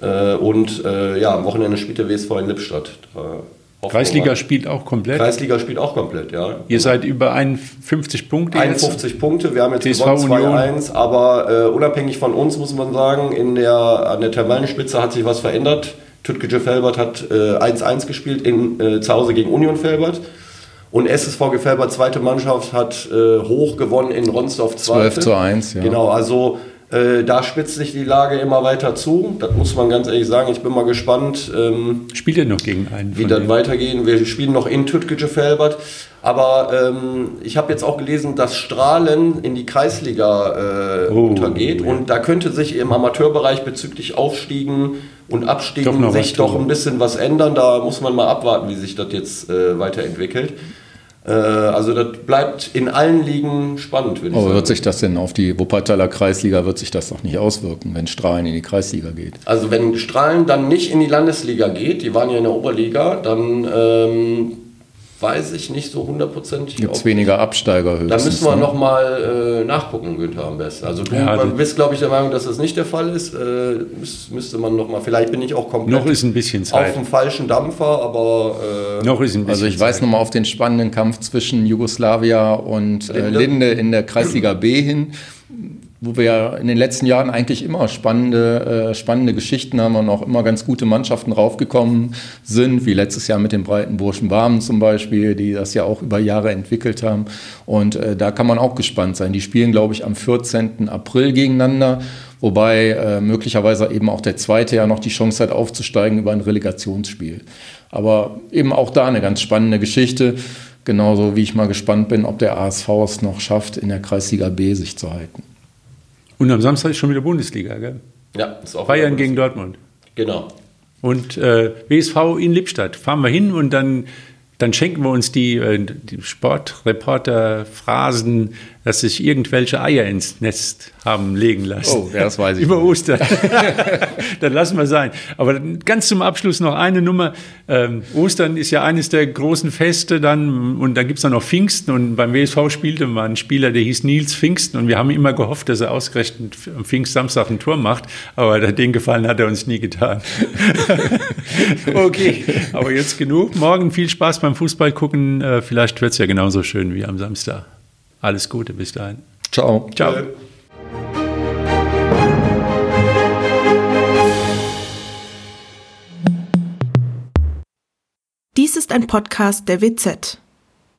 Und am Wochenende spielt der WSV in Lippstadt. Kreisliga spielt auch komplett? Kreisliga spielt auch komplett, ja. Ihr seid über 51 Punkte 51 jetzt? Punkte, wir haben jetzt TSV gewonnen 2-1, aber unabhängig von uns muss man sagen, an der Tabellenspitze hat sich was verändert. Tüttkesche Velbert hat 1-1 gespielt zu Hause gegen Union Velbert. Und SSVG Velbert, zweite Mannschaft, hat hoch gewonnen in Ronsdorf 12-1, ja. Genau, also da spitzt sich die Lage immer weiter zu. Das muss man ganz ehrlich sagen. Ich bin mal gespannt, spielt ihr noch gegen einen, wie das weitergehen. Wir spielen noch in Tüttkesche Velbert. Aber ich habe jetzt auch gelesen, dass Strahlen in die Kreisliga untergeht. Ja. Und da könnte sich im Amateurbereich bezüglich Aufstiegen und Abstiegen sich doch ein bisschen was ändern. Da muss man mal abwarten, wie sich das jetzt weiterentwickelt. Also das bleibt in allen Ligen spannend, würde ich sagen. Aber wird sich das denn auf die Wuppertaler Kreisliga, wird sich das doch nicht auswirken, wenn Strahlen in die Kreisliga geht? Also wenn Strahlen dann nicht in die Landesliga geht, die waren ja in der Oberliga, dann weiß ich nicht so 100%. Gibt es weniger Absteiger höchstens. Da müssen wir nochmal nachgucken, Günther, am besten. Also du bist, glaube ich, der Meinung, dass das nicht der Fall ist. Müsste man nochmal, vielleicht bin ich auch komplett noch ist ein bisschen Zeit auf dem falschen Dampfer, aber noch ist ein bisschen also ich weise nochmal auf den spannenden Kampf zwischen Jugoslavia und Linde in der Kreisliga B hin, wo wir ja in den letzten Jahren eigentlich immer spannende Geschichten haben und auch immer ganz gute Mannschaften raufgekommen sind, wie letztes Jahr mit den Breitenburschen Barmen zum Beispiel, die das ja auch über Jahre entwickelt haben. Und da kann man auch gespannt sein. Die spielen, glaube ich, am 14. April gegeneinander, wobei möglicherweise eben auch der Zweite ja noch die Chance hat, aufzusteigen über ein Relegationsspiel. Aber eben auch da eine ganz spannende Geschichte. Genauso wie ich mal gespannt bin, ob der ASV es noch schafft, in der Kreisliga B sich zu halten. Und am Samstag ist schon wieder Bundesliga, gell? Ja, ist auch Bayern gegen Dortmund. Genau. Und WSV in Lippstadt. Fahren wir hin und dann schenken wir uns die Sportreporter-Phrasen, dass sich irgendwelche Eier ins Nest haben legen lassen. Oh, ja, das weiß ich. Über Ostern. Das lassen wir sein. Aber ganz zum Abschluss noch eine Nummer. Ostern ist ja eines der großen Feste dann und dann gibt es dann noch Pfingsten und beim WSV spielte mal ein Spieler, der hieß Nils Pfingsten und wir haben immer gehofft, dass er ausgerechnet am Pfingstsamstag ein Tor macht, aber den Gefallen hat er uns nie getan. Okay, aber jetzt genug. Morgen viel Spaß beim Fußball gucken. Vielleicht wird es ja genauso schön wie am Samstag. Alles Gute, bis dahin. Ciao. Ciao. Dies ist ein Podcast der WZ.